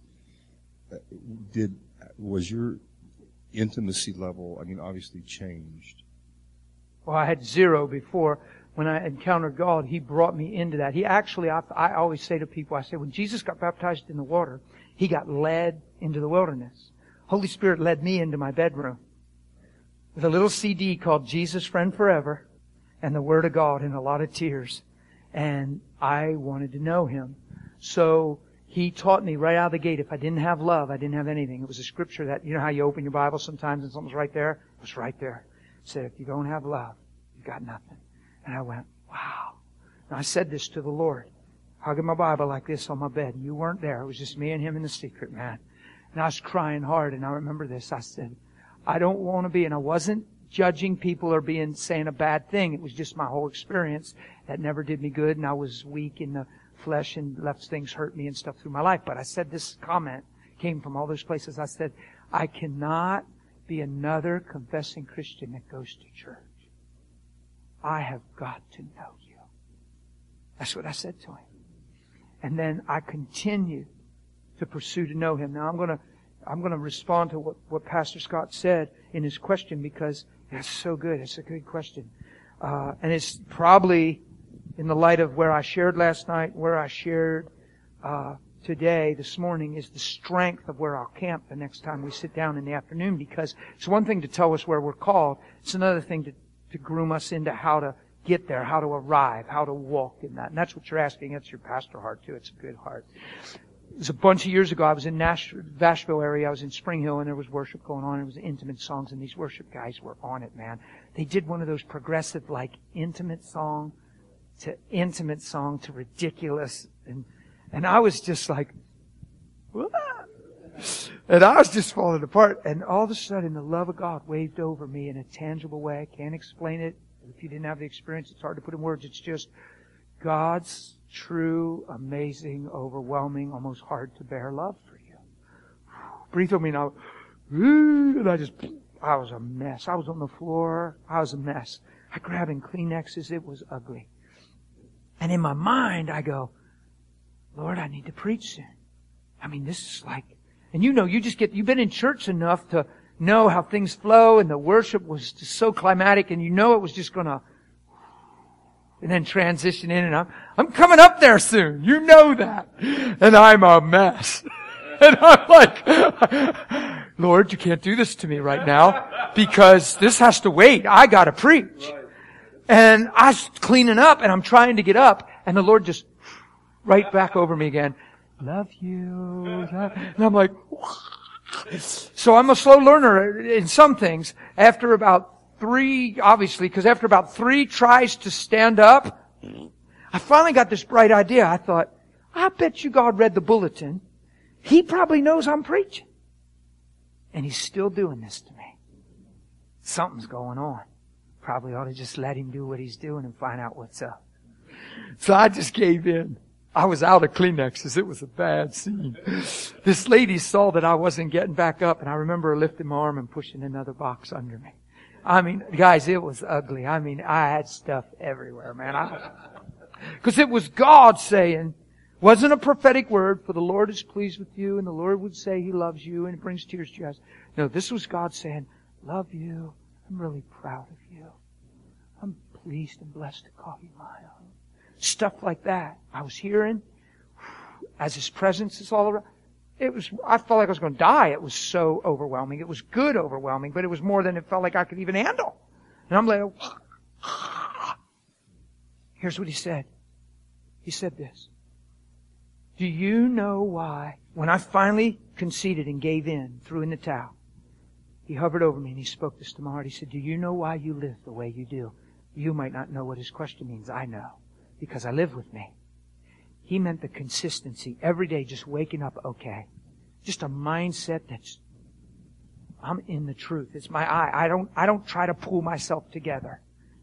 was your intimacy level, obviously changed? Well, I had 0 before. When I encountered God, He brought me into that. He actually, I always say to people, I say, when Jesus got baptized in the water, He got led into the wilderness. Holy Spirit led me into my bedroom with a little CD called Jesus Friend Forever and the Word of God and a lot of tears. And I wanted to know Him. So He taught me right out of the gate, if I didn't have love, I didn't have anything. It was a scripture that, how you open your Bible sometimes and something's right there? It was right there. It said, if you don't have love, you've got nothing. And I went, wow. And I said this to the Lord, hugging my Bible like this on my bed. You weren't there. It was just me and Him in the secret, man. And I was crying hard, and I remember this. I said, I don't want to be, and I wasn't judging people or saying a bad thing. It was just my whole experience that never did me good, and I was weak in the flesh and left things hurt me and stuff through my life. But I said this comment, came from all those places. I said, I cannot be another confessing Christian that goes to church. I have got to know you. That's what I said to him. And then I continued to pursue to know him. Now I'm going to respond to what Pastor Scott said in his question, because it's so good. It's a good question. And it's probably in the light of where I shared last night, where I shared today, this morning, is the strength of where I'll camp the next time we sit down in the afternoon. Because it's one thing to tell us where we're called. It's another thing to groom us into how to get there, how to arrive, how to walk in that. And that's what you're asking. That's your pastor heart too. It's a good heart. It was a bunch of years ago. I was in Nashville area. I was in Spring Hill, and there was worship going on. It was intimate songs, and these worship guys were on it, man. They did one of those progressive, like, intimate song to ridiculous. And I was just like, what? And I was just falling apart. And all of a sudden, the love of God waved over me in a tangible way. I can't explain it. If you didn't have the experience, it's hard to put in words. It's just God's true, amazing, overwhelming, almost hard to bear love for you. Breathe over me now. And I was a mess. I was on the floor. I was a mess. I grabbing Kleenexes. It was ugly. And in my mind, I go, Lord, I need to preach soon. I mean, this is like, and you've been in church enough to know how things flow, and the worship was just so climatic, and it was just gonna, and then transition in, and I'm coming up there soon. You know that. And I'm a mess. And I'm like, Lord, you can't do this to me right now, because this has to wait. I gotta preach. And I was cleaning up, and I'm trying to get up, and the Lord just right back over me again. Love you. And I'm like, so I'm a slow learner in some things. After about 3 tries to stand up, I finally got this bright idea. I thought, I bet you God read the bulletin. He probably knows I'm preaching. And He's still doing this to me. Something's going on. Probably ought to just let Him do what He's doing and find out what's up. So I just gave in. I was out of Kleenexes. It was a bad scene. This lady saw that I wasn't getting back up, and I remember her lifting my arm and pushing another box under me. I mean, guys, it was ugly. I mean, I had stuff everywhere, man. Because it was God saying, wasn't a prophetic word, for the Lord is pleased with you, and the Lord would say He loves you, and it brings tears to your eyes. No, this was God saying, love you. I'm really proud of you. I'm pleased and blessed to call you my own. Stuff like that. I was hearing as His presence is all around. I felt like I was going to die. It was so overwhelming. It was good overwhelming, but it was more than it felt like I could even handle. And I'm like, here's what He said. He said this. Do you know why, when I finally conceded and gave in, threw in the towel, He hovered over me and He spoke this to my heart. He said, do you know why you live the way you do? You might not know what His question means. I know. Because I live with me. He meant the consistency. Every day just waking up okay. Just a mindset that's, I'm in the truth. It's my I don't try to pull myself together.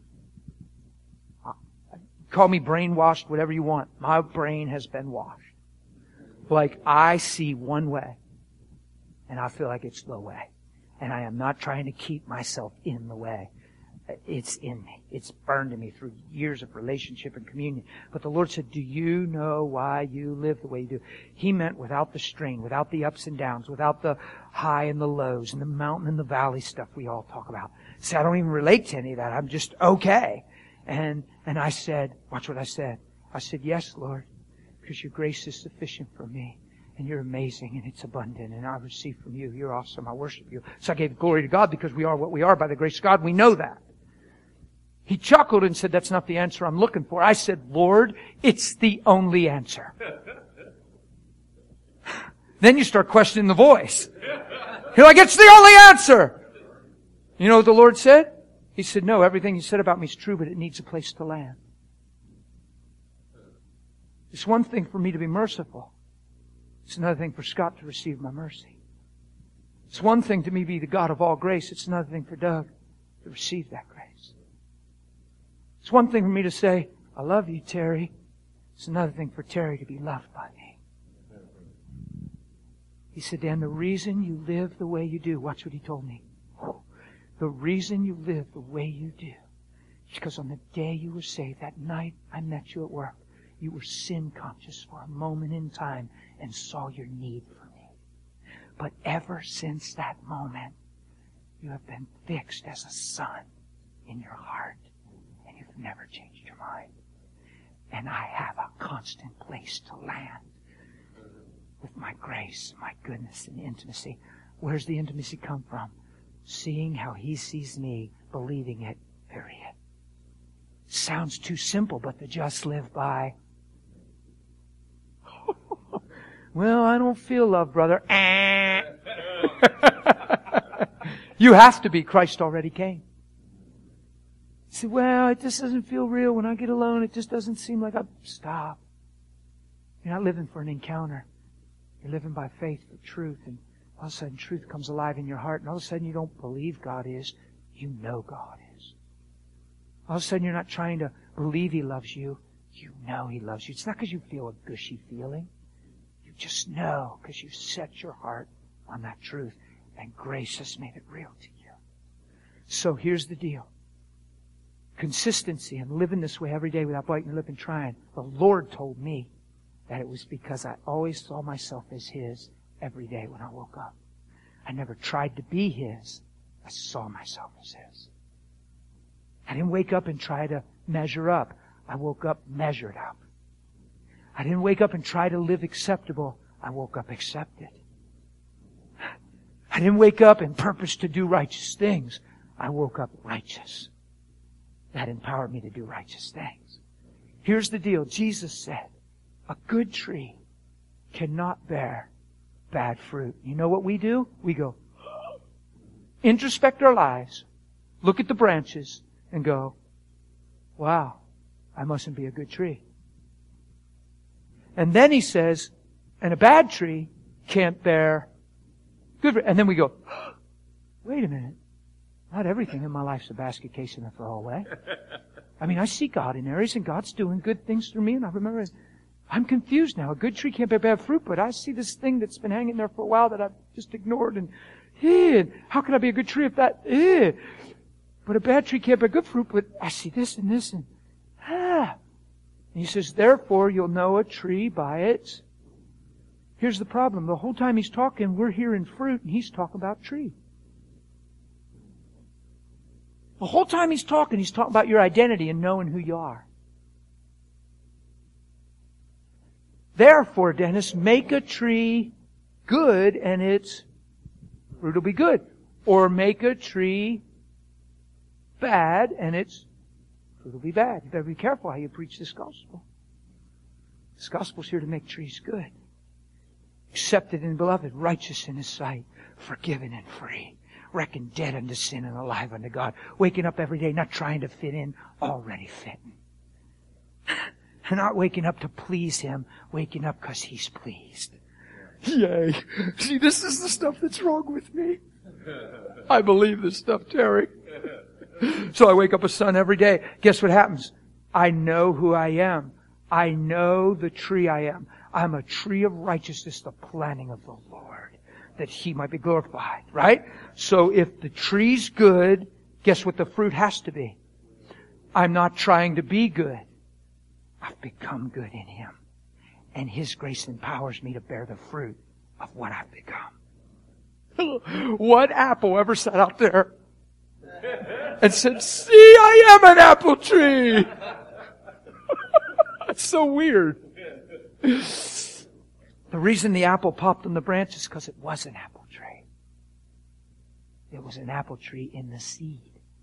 Call me brainwashed, whatever you want. My brain has been washed. Like, I see one way. And I feel like it's the way. And I am not trying to keep myself in the way. It's in me. It's burned in me through years of relationship and communion. But the Lord said, do you know why you live the way you do? He meant without the strain, without the ups and downs, without the high and the lows and the mountain and the valley stuff we all talk about. See, I don't even relate to any of that. I'm just okay. And I said, watch what I said. I said, yes, Lord, because your grace is sufficient for me. And you're amazing, and it's abundant, and I receive from you. You're awesome. I worship you. So I gave glory to God because we are what we are by the grace of God. We know that. He chuckled and said, that's not the answer I'm looking for. I said, Lord, it's the only answer. Then you start questioning the voice. You're like, it's the only answer. You know what the Lord said? He said, no, everything you said about me is true, but it needs a place to land. It's one thing for me to be merciful. It's another thing for Scott to receive my mercy. It's one thing to me be the God of all grace. It's another thing for Doug to receive that grace. It's one thing for me to say, I love you, Terry. It's another thing for Terry to be loved by me. He said, Dan, the reason you live the way you do, watch what he told me. The reason you live the way you do is because on the day you were saved, that night I met you at work, you were sin conscious for a moment in time and saw your need for me. But ever since that moment, you have been fixed as a son in your heart, and you've never changed your mind. And I have a constant place to land with my grace, my goodness, and intimacy. Where's the intimacy come from? Seeing how He sees me, believing it, period. Sounds too simple, but the just live by. Well, I don't feel love, brother. You have to be. Christ already came. You say, well, it just doesn't feel real. When I get alone, it just doesn't seem like Stop. You're not living for an encounter. You're living by faith for truth. And all of a sudden, truth comes alive in your heart. And all of a sudden, you don't believe God is. You know God is. All of a sudden, you're not trying to believe He loves you. You know He loves you. It's not because you feel a gushy feeling. You just know because you've set your heart on that truth. And grace has made it real to you. So here's the deal. Consistency and living this way every day without biting your lip and trying. The Lord told me that it was because I always saw myself as His every day when I woke up. I never tried to be His. I saw myself as His. I didn't wake up and try to measure up. I woke up measured up. I didn't wake up and try to live acceptable. I woke up accepted. I didn't wake up and purpose to do righteous things. I woke up righteous. That empowered me to do righteous things. Here's the deal. Jesus said, a good tree cannot bear bad fruit. You know what we do? We go, introspect our lives, look at the branches, and go, wow, I mustn't be a good tree. And then He says, and a bad tree can't bear good fruit. And then we go, wait a minute. Not everything in my life's a basket case and a throwaway. I mean, I see God in areas, and God's doing good things through me, and I remember, I'm confused now. A good tree can't bear bad fruit, but I see this thing that's been hanging there for a while that I've just ignored, and how can I be a good tree if that, but a bad tree can't bear good fruit, but I see this and this, and And He says, therefore you'll know a tree by its. Here's the problem. The whole time He's talking, we're hearing fruit, and He's talking about tree. The whole time He's talking about your identity and knowing who you are. Therefore, Dennis, make a tree good and its fruit will be good. Or make a tree bad and its fruit will be bad. You better be careful how you preach this gospel. This gospel's here to make trees good. Accepted and beloved, righteous in His sight, forgiven and free. Reckoned dead unto sin and alive unto God. Waking up every day, not trying to fit in, already fitting. Not waking up to please Him, waking up because He's pleased. Yay. See, this is the stuff that's wrong with me. I believe this stuff, Terry. So I wake up a son every day. Guess what happens? I know who I am. I know the tree I am. I'm a tree of righteousness, the planting of the Lord, that He might be glorified, right? So if the tree's good, guess what the fruit has to be? I'm not trying to be good. I've become good in Him. And His grace empowers me to bear the fruit of what I've become. What apple ever sat out there and said, see, I am an apple tree? That's so weird. The reason the apple popped on the branch is because it was an apple tree. It was an apple tree in the seed.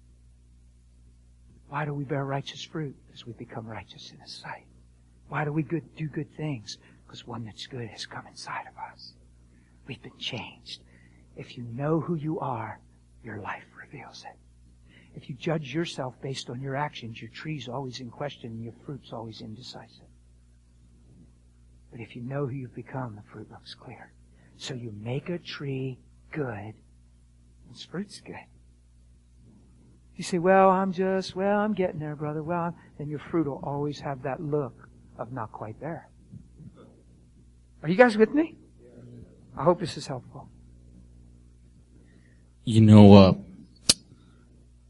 Why do we bear righteous fruit? Because we become righteous in His sight. Why do we do good things? Because one that's good has come inside of us. We've been changed. If you know who you are, your life reveals it. If you judge yourself based on your actions, your tree's always in question and your fruit's always indecisive. But if you know who you've become, the fruit looks clear. So you make a tree good, its fruit's good. You say, I'm getting there, brother. Then your fruit will always have that look of not quite there. Are you guys with me? I hope this is helpful. You know,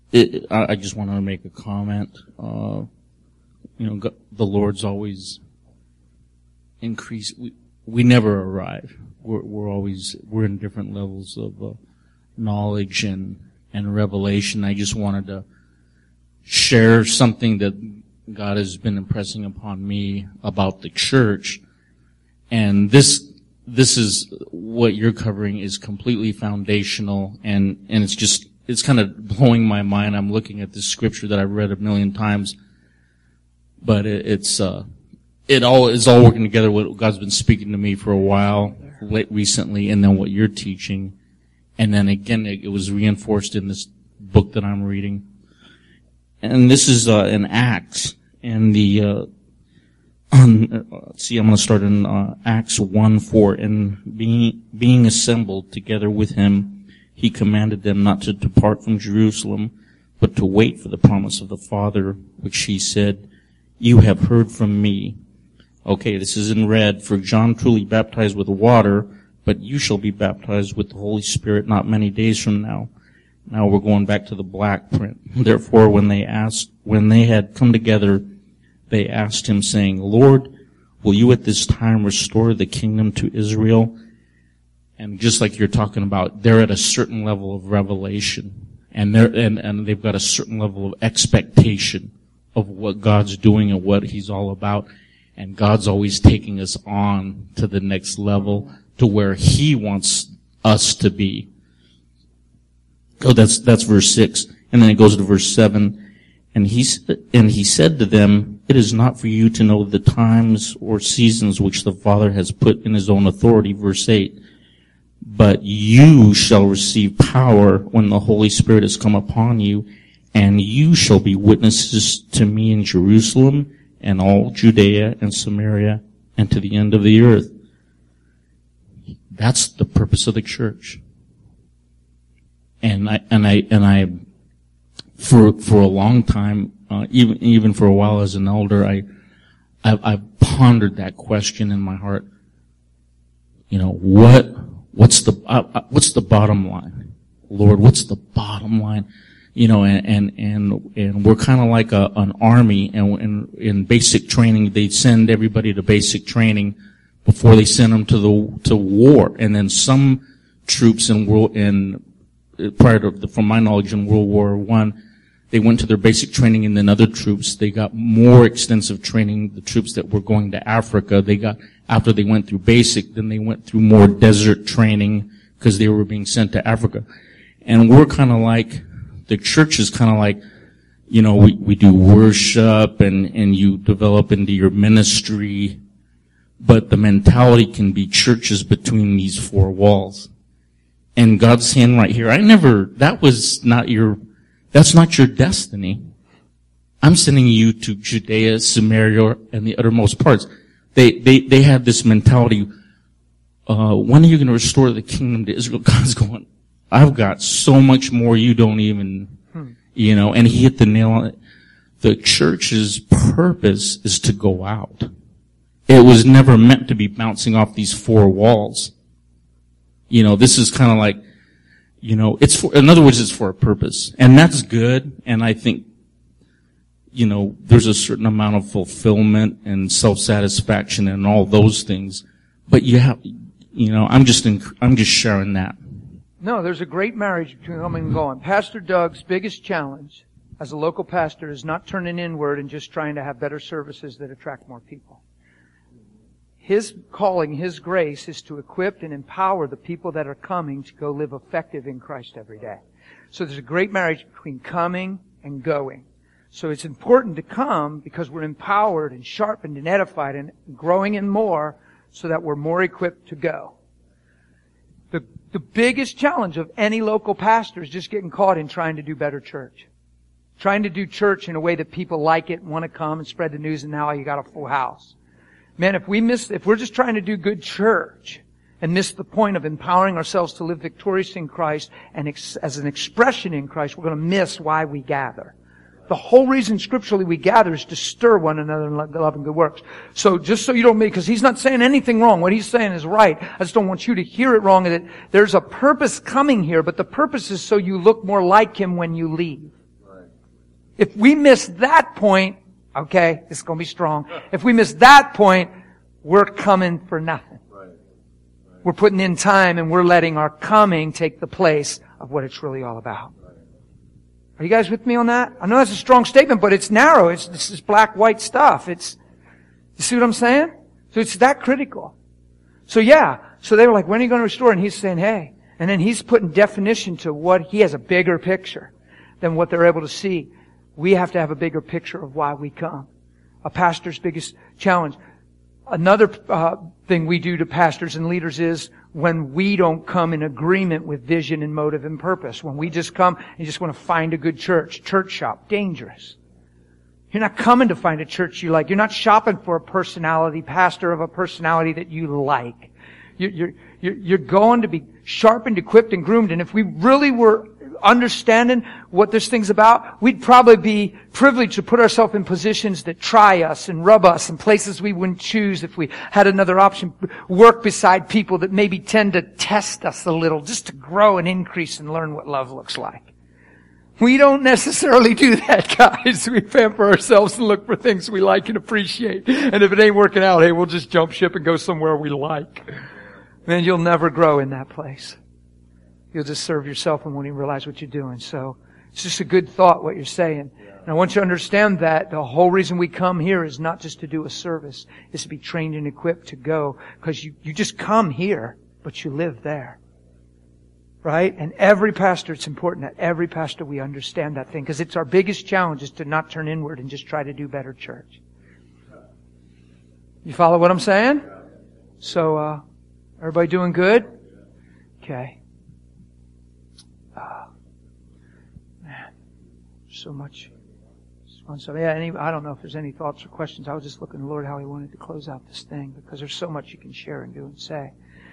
I just wanted to make a comment. The Lord's always increase. We never arrive. We're in different levels of knowledge and revelation. I just wanted to share something that God has been impressing upon me about the church. And this is what you're covering is completely foundational, and it's kind of blowing my mind. I'm looking at this scripture that I've read 1,000,000 times, but it's all working together. What God's been speaking to me for a while, recently, and then what you're teaching, and then again it was reinforced in this book that I'm reading. And this is in Acts, and let's see, I'm going to start in Acts 1:4. And being assembled together with him, he commanded them not to depart from Jerusalem, but to wait for the promise of the Father, which he said, "You have heard from me." Okay, this is in red. "For John truly baptized with water, but you shall be baptized with the Holy Spirit not many days from now." Now we're going back to the black print. "Therefore, when they had come together, they asked him, saying, 'Lord, will you at this time restore the kingdom to Israel?'" And just like you're talking about, they're at a certain level of revelation, and they've got a certain level of expectation of what God's doing and what he's all about. And God's always taking us on to the next level, to where he wants us to be. Oh, that's verse 6. And then it goes to verse 7. And he said to them, "It is not for you to know the times or seasons which the Father has put in his own authority." Verse 8. "But you shall receive power when the Holy Spirit has come upon you, and you shall be witnesses to me in Jerusalem and all Judea and Samaria and to the end of the earth." That's the purpose of the church. And I for a long time, even for a while as an elder, I've pondered that question in my heart. What's the bottom line? Lord, what's the bottom line? And we're kind of like an army, and in basic training, they send everybody to basic training before they send them to war. And then some troops from my knowledge, in World War I, they went to their basic training, and then other troops, they got more extensive training. The troops that were going to Africa, after they went through basic, then they went through more desert training because they were being sent to Africa. And we're kind of like, the church is kind of like, we do worship and you develop into your ministry, but the mentality can be churches between these four walls. And God's saying right here, that's not your destiny. I'm sending you to Judea, Samaria, and the uttermost parts. They have this mentality, when are you going to restore the kingdom to Israel? God's going, I've got so much more you don't even, and he hit the nail on it. The church's purpose is to go out. It was never meant to be bouncing off these four walls. This is kind of like, in other words, it's for a purpose. And that's good. And I think, there's a certain amount of fulfillment and self-satisfaction and all those things. But I'm just sharing that. No, there's a great marriage between coming and going. Pastor Doug's biggest challenge as a local pastor is not turning inward and just trying to have better services that attract more people. His calling, his grace is to equip and empower the people that are coming to go live effective in Christ every day. So there's a great marriage between coming and going. So it's important to come because we're empowered and sharpened and edified and growing in more so that we're more equipped to go. The biggest challenge of any local pastor is just getting caught in trying to do better church. Trying to do church in a way that people like it, want to come and spread the news, and now you got a full house. Man, if we're just trying to do good church and miss the point of empowering ourselves to live victorious in Christ and as an expression in Christ, we're going to miss why we gather. The whole reason scripturally we gather is to stir one another in love and good works. So just so you don't because he's not saying anything wrong. What he's saying is right. I just don't want you to hear it wrong. That there's a purpose coming here, but the purpose is so you look more like him when you leave. If we miss that point, okay, this is going to be strong. If we miss that point, we're coming for nothing. We're putting in time and we're letting our coming take the place of what it's really all about. Are you guys with me on that? I know that's a strong statement, but it's narrow. This is black-white stuff. You see what I'm saying? So it's that critical. So yeah. So they were like, when are you going to restore? And he's saying, hey. And then he's putting definition to what he has a bigger picture than what they're able to see. We have to have a bigger picture of why we come. A pastor's biggest challenge. Another thing we do to pastors and leaders is when we don't come in agreement with vision and motive and purpose. When we just come and you just want to find a good church shop, dangerous. You're not coming to find a church you like. You're not shopping for a personality, pastor of a personality that you like. You're going to be sharpened, equipped, and groomed. And if we really were understanding what this thing's about, we'd probably be privileged to put ourselves in positions that try us and rub us in places we wouldn't choose if we had another option. Work beside people that maybe tend to test us a little just to grow and increase and learn what love looks like. We don't necessarily do that, guys. We pamper ourselves and look for things we like and appreciate. And if it ain't working out, hey, we'll just jump ship and go somewhere we like. Man, you'll never grow in that place. You'll just serve yourself and won't even realize what you're doing. So it's just a good thought what you're saying. And I want you to understand that the whole reason we come here is not just to do a service. It's to be trained and equipped to go. Because you just come here, but you live there. Right? And every pastor, it's important that every pastor we understand that thing. Because it's our biggest challenge is to not turn inward and just try to do better church. You follow what I'm saying? So, everybody doing good? Okay. Man, so much fun stuff. Yeah, I don't know if there's any thoughts or questions. I was just looking at the Lord how He wanted to close out this thing because there's so much you can share and do and say.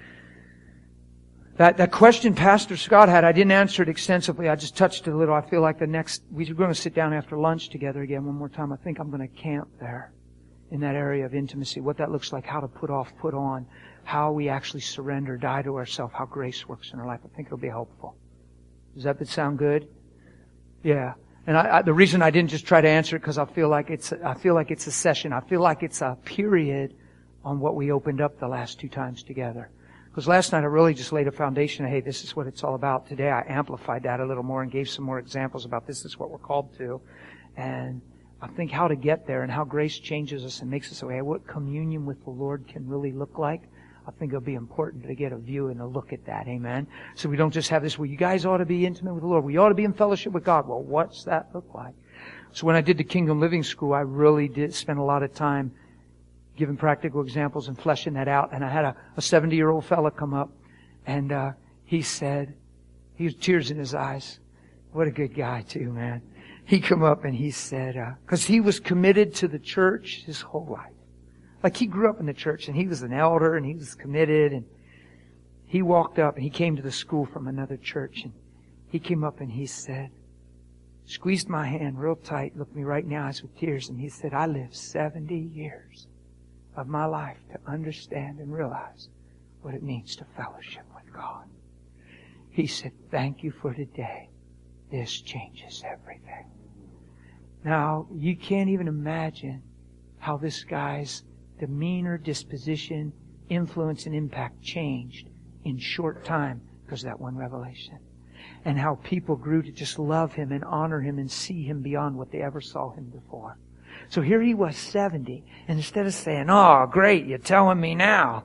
That question Pastor Scott had, I didn't answer it extensively. I just touched it a little. I feel like we're going to sit down after lunch together again one more time. I think I'm going to camp there in that area of intimacy. What that looks like, how to put off, put on, how we actually surrender, die to ourselves, how grace works in our life. I think it'll be helpful. Does that sound good? Yeah. And the reason I didn't just try to answer it because I feel like it's a session. I feel like it's a period on what we opened up the last 2 times together. Because last night I really just laid a foundation of, hey, this is what it's all about. Today I amplified that a little more and gave some more examples about this is what we're called to. And I think how to get there and how grace changes us and makes us aware what communion with the Lord can really look like. I think it'll be important to get a view and a look at that. Amen. So we don't just have this, well, you guys ought to be intimate with the Lord. We ought to be in fellowship with God. Well, what's that look like? So when I did the Kingdom Living School, I really did spend a lot of time giving practical examples and fleshing that out. And I had a 70-year-old fella come up and he said, he was tears in his eyes. What a good guy too, man. He come up and he said, because he was committed to the church his whole life. Like he grew up in the church and he was an elder and he was committed and he walked up and he came to the school from another church and he came up and he said, squeezed my hand real tight, looked me right in the eyes with tears and he said, I lived 70 years of my life to understand and realize what it means to fellowship with God. He said, thank you for today. This changes everything. Now, you can't even imagine how this guy's demeanor, disposition, influence, and impact changed in short time because of that one revelation. And how people grew to just love him and honor him and see him beyond what they ever saw him before. So here he was 70, and instead of saying, oh, great, you're telling me now.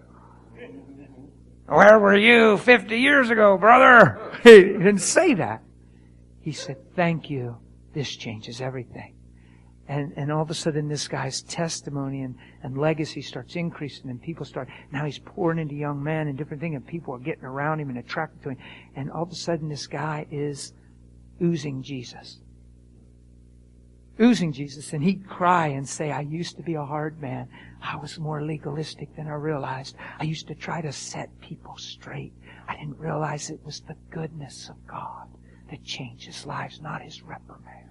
Where were you 50 years ago, brother? He didn't say that. He said, thank you. This changes everything. And all of a sudden this guy's testimony and legacy starts increasing and people start, now he's pouring into young men and different things and people are getting around him and attracted to him. And all of a sudden this guy is oozing Jesus. Oozing Jesus. And he'd cry and say, I used to be a hard man. I was more legalistic than I realized. I used to try to set people straight. I didn't realize it was the goodness of God that changes lives, not His reprimand.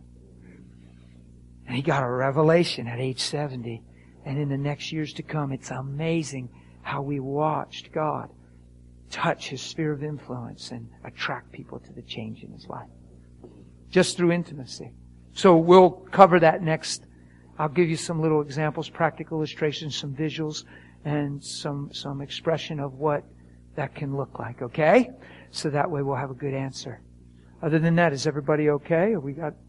And he got a revelation at age 70. And in the next years to come, it's amazing how we watched God touch his sphere of influence and attract people to the change in his life. Just through intimacy. So we'll cover that next. I'll give you some little examples, practical illustrations, some visuals, and some expression of what that can look like, okay? So that way we'll have a good answer. Other than that, is everybody okay? Or we got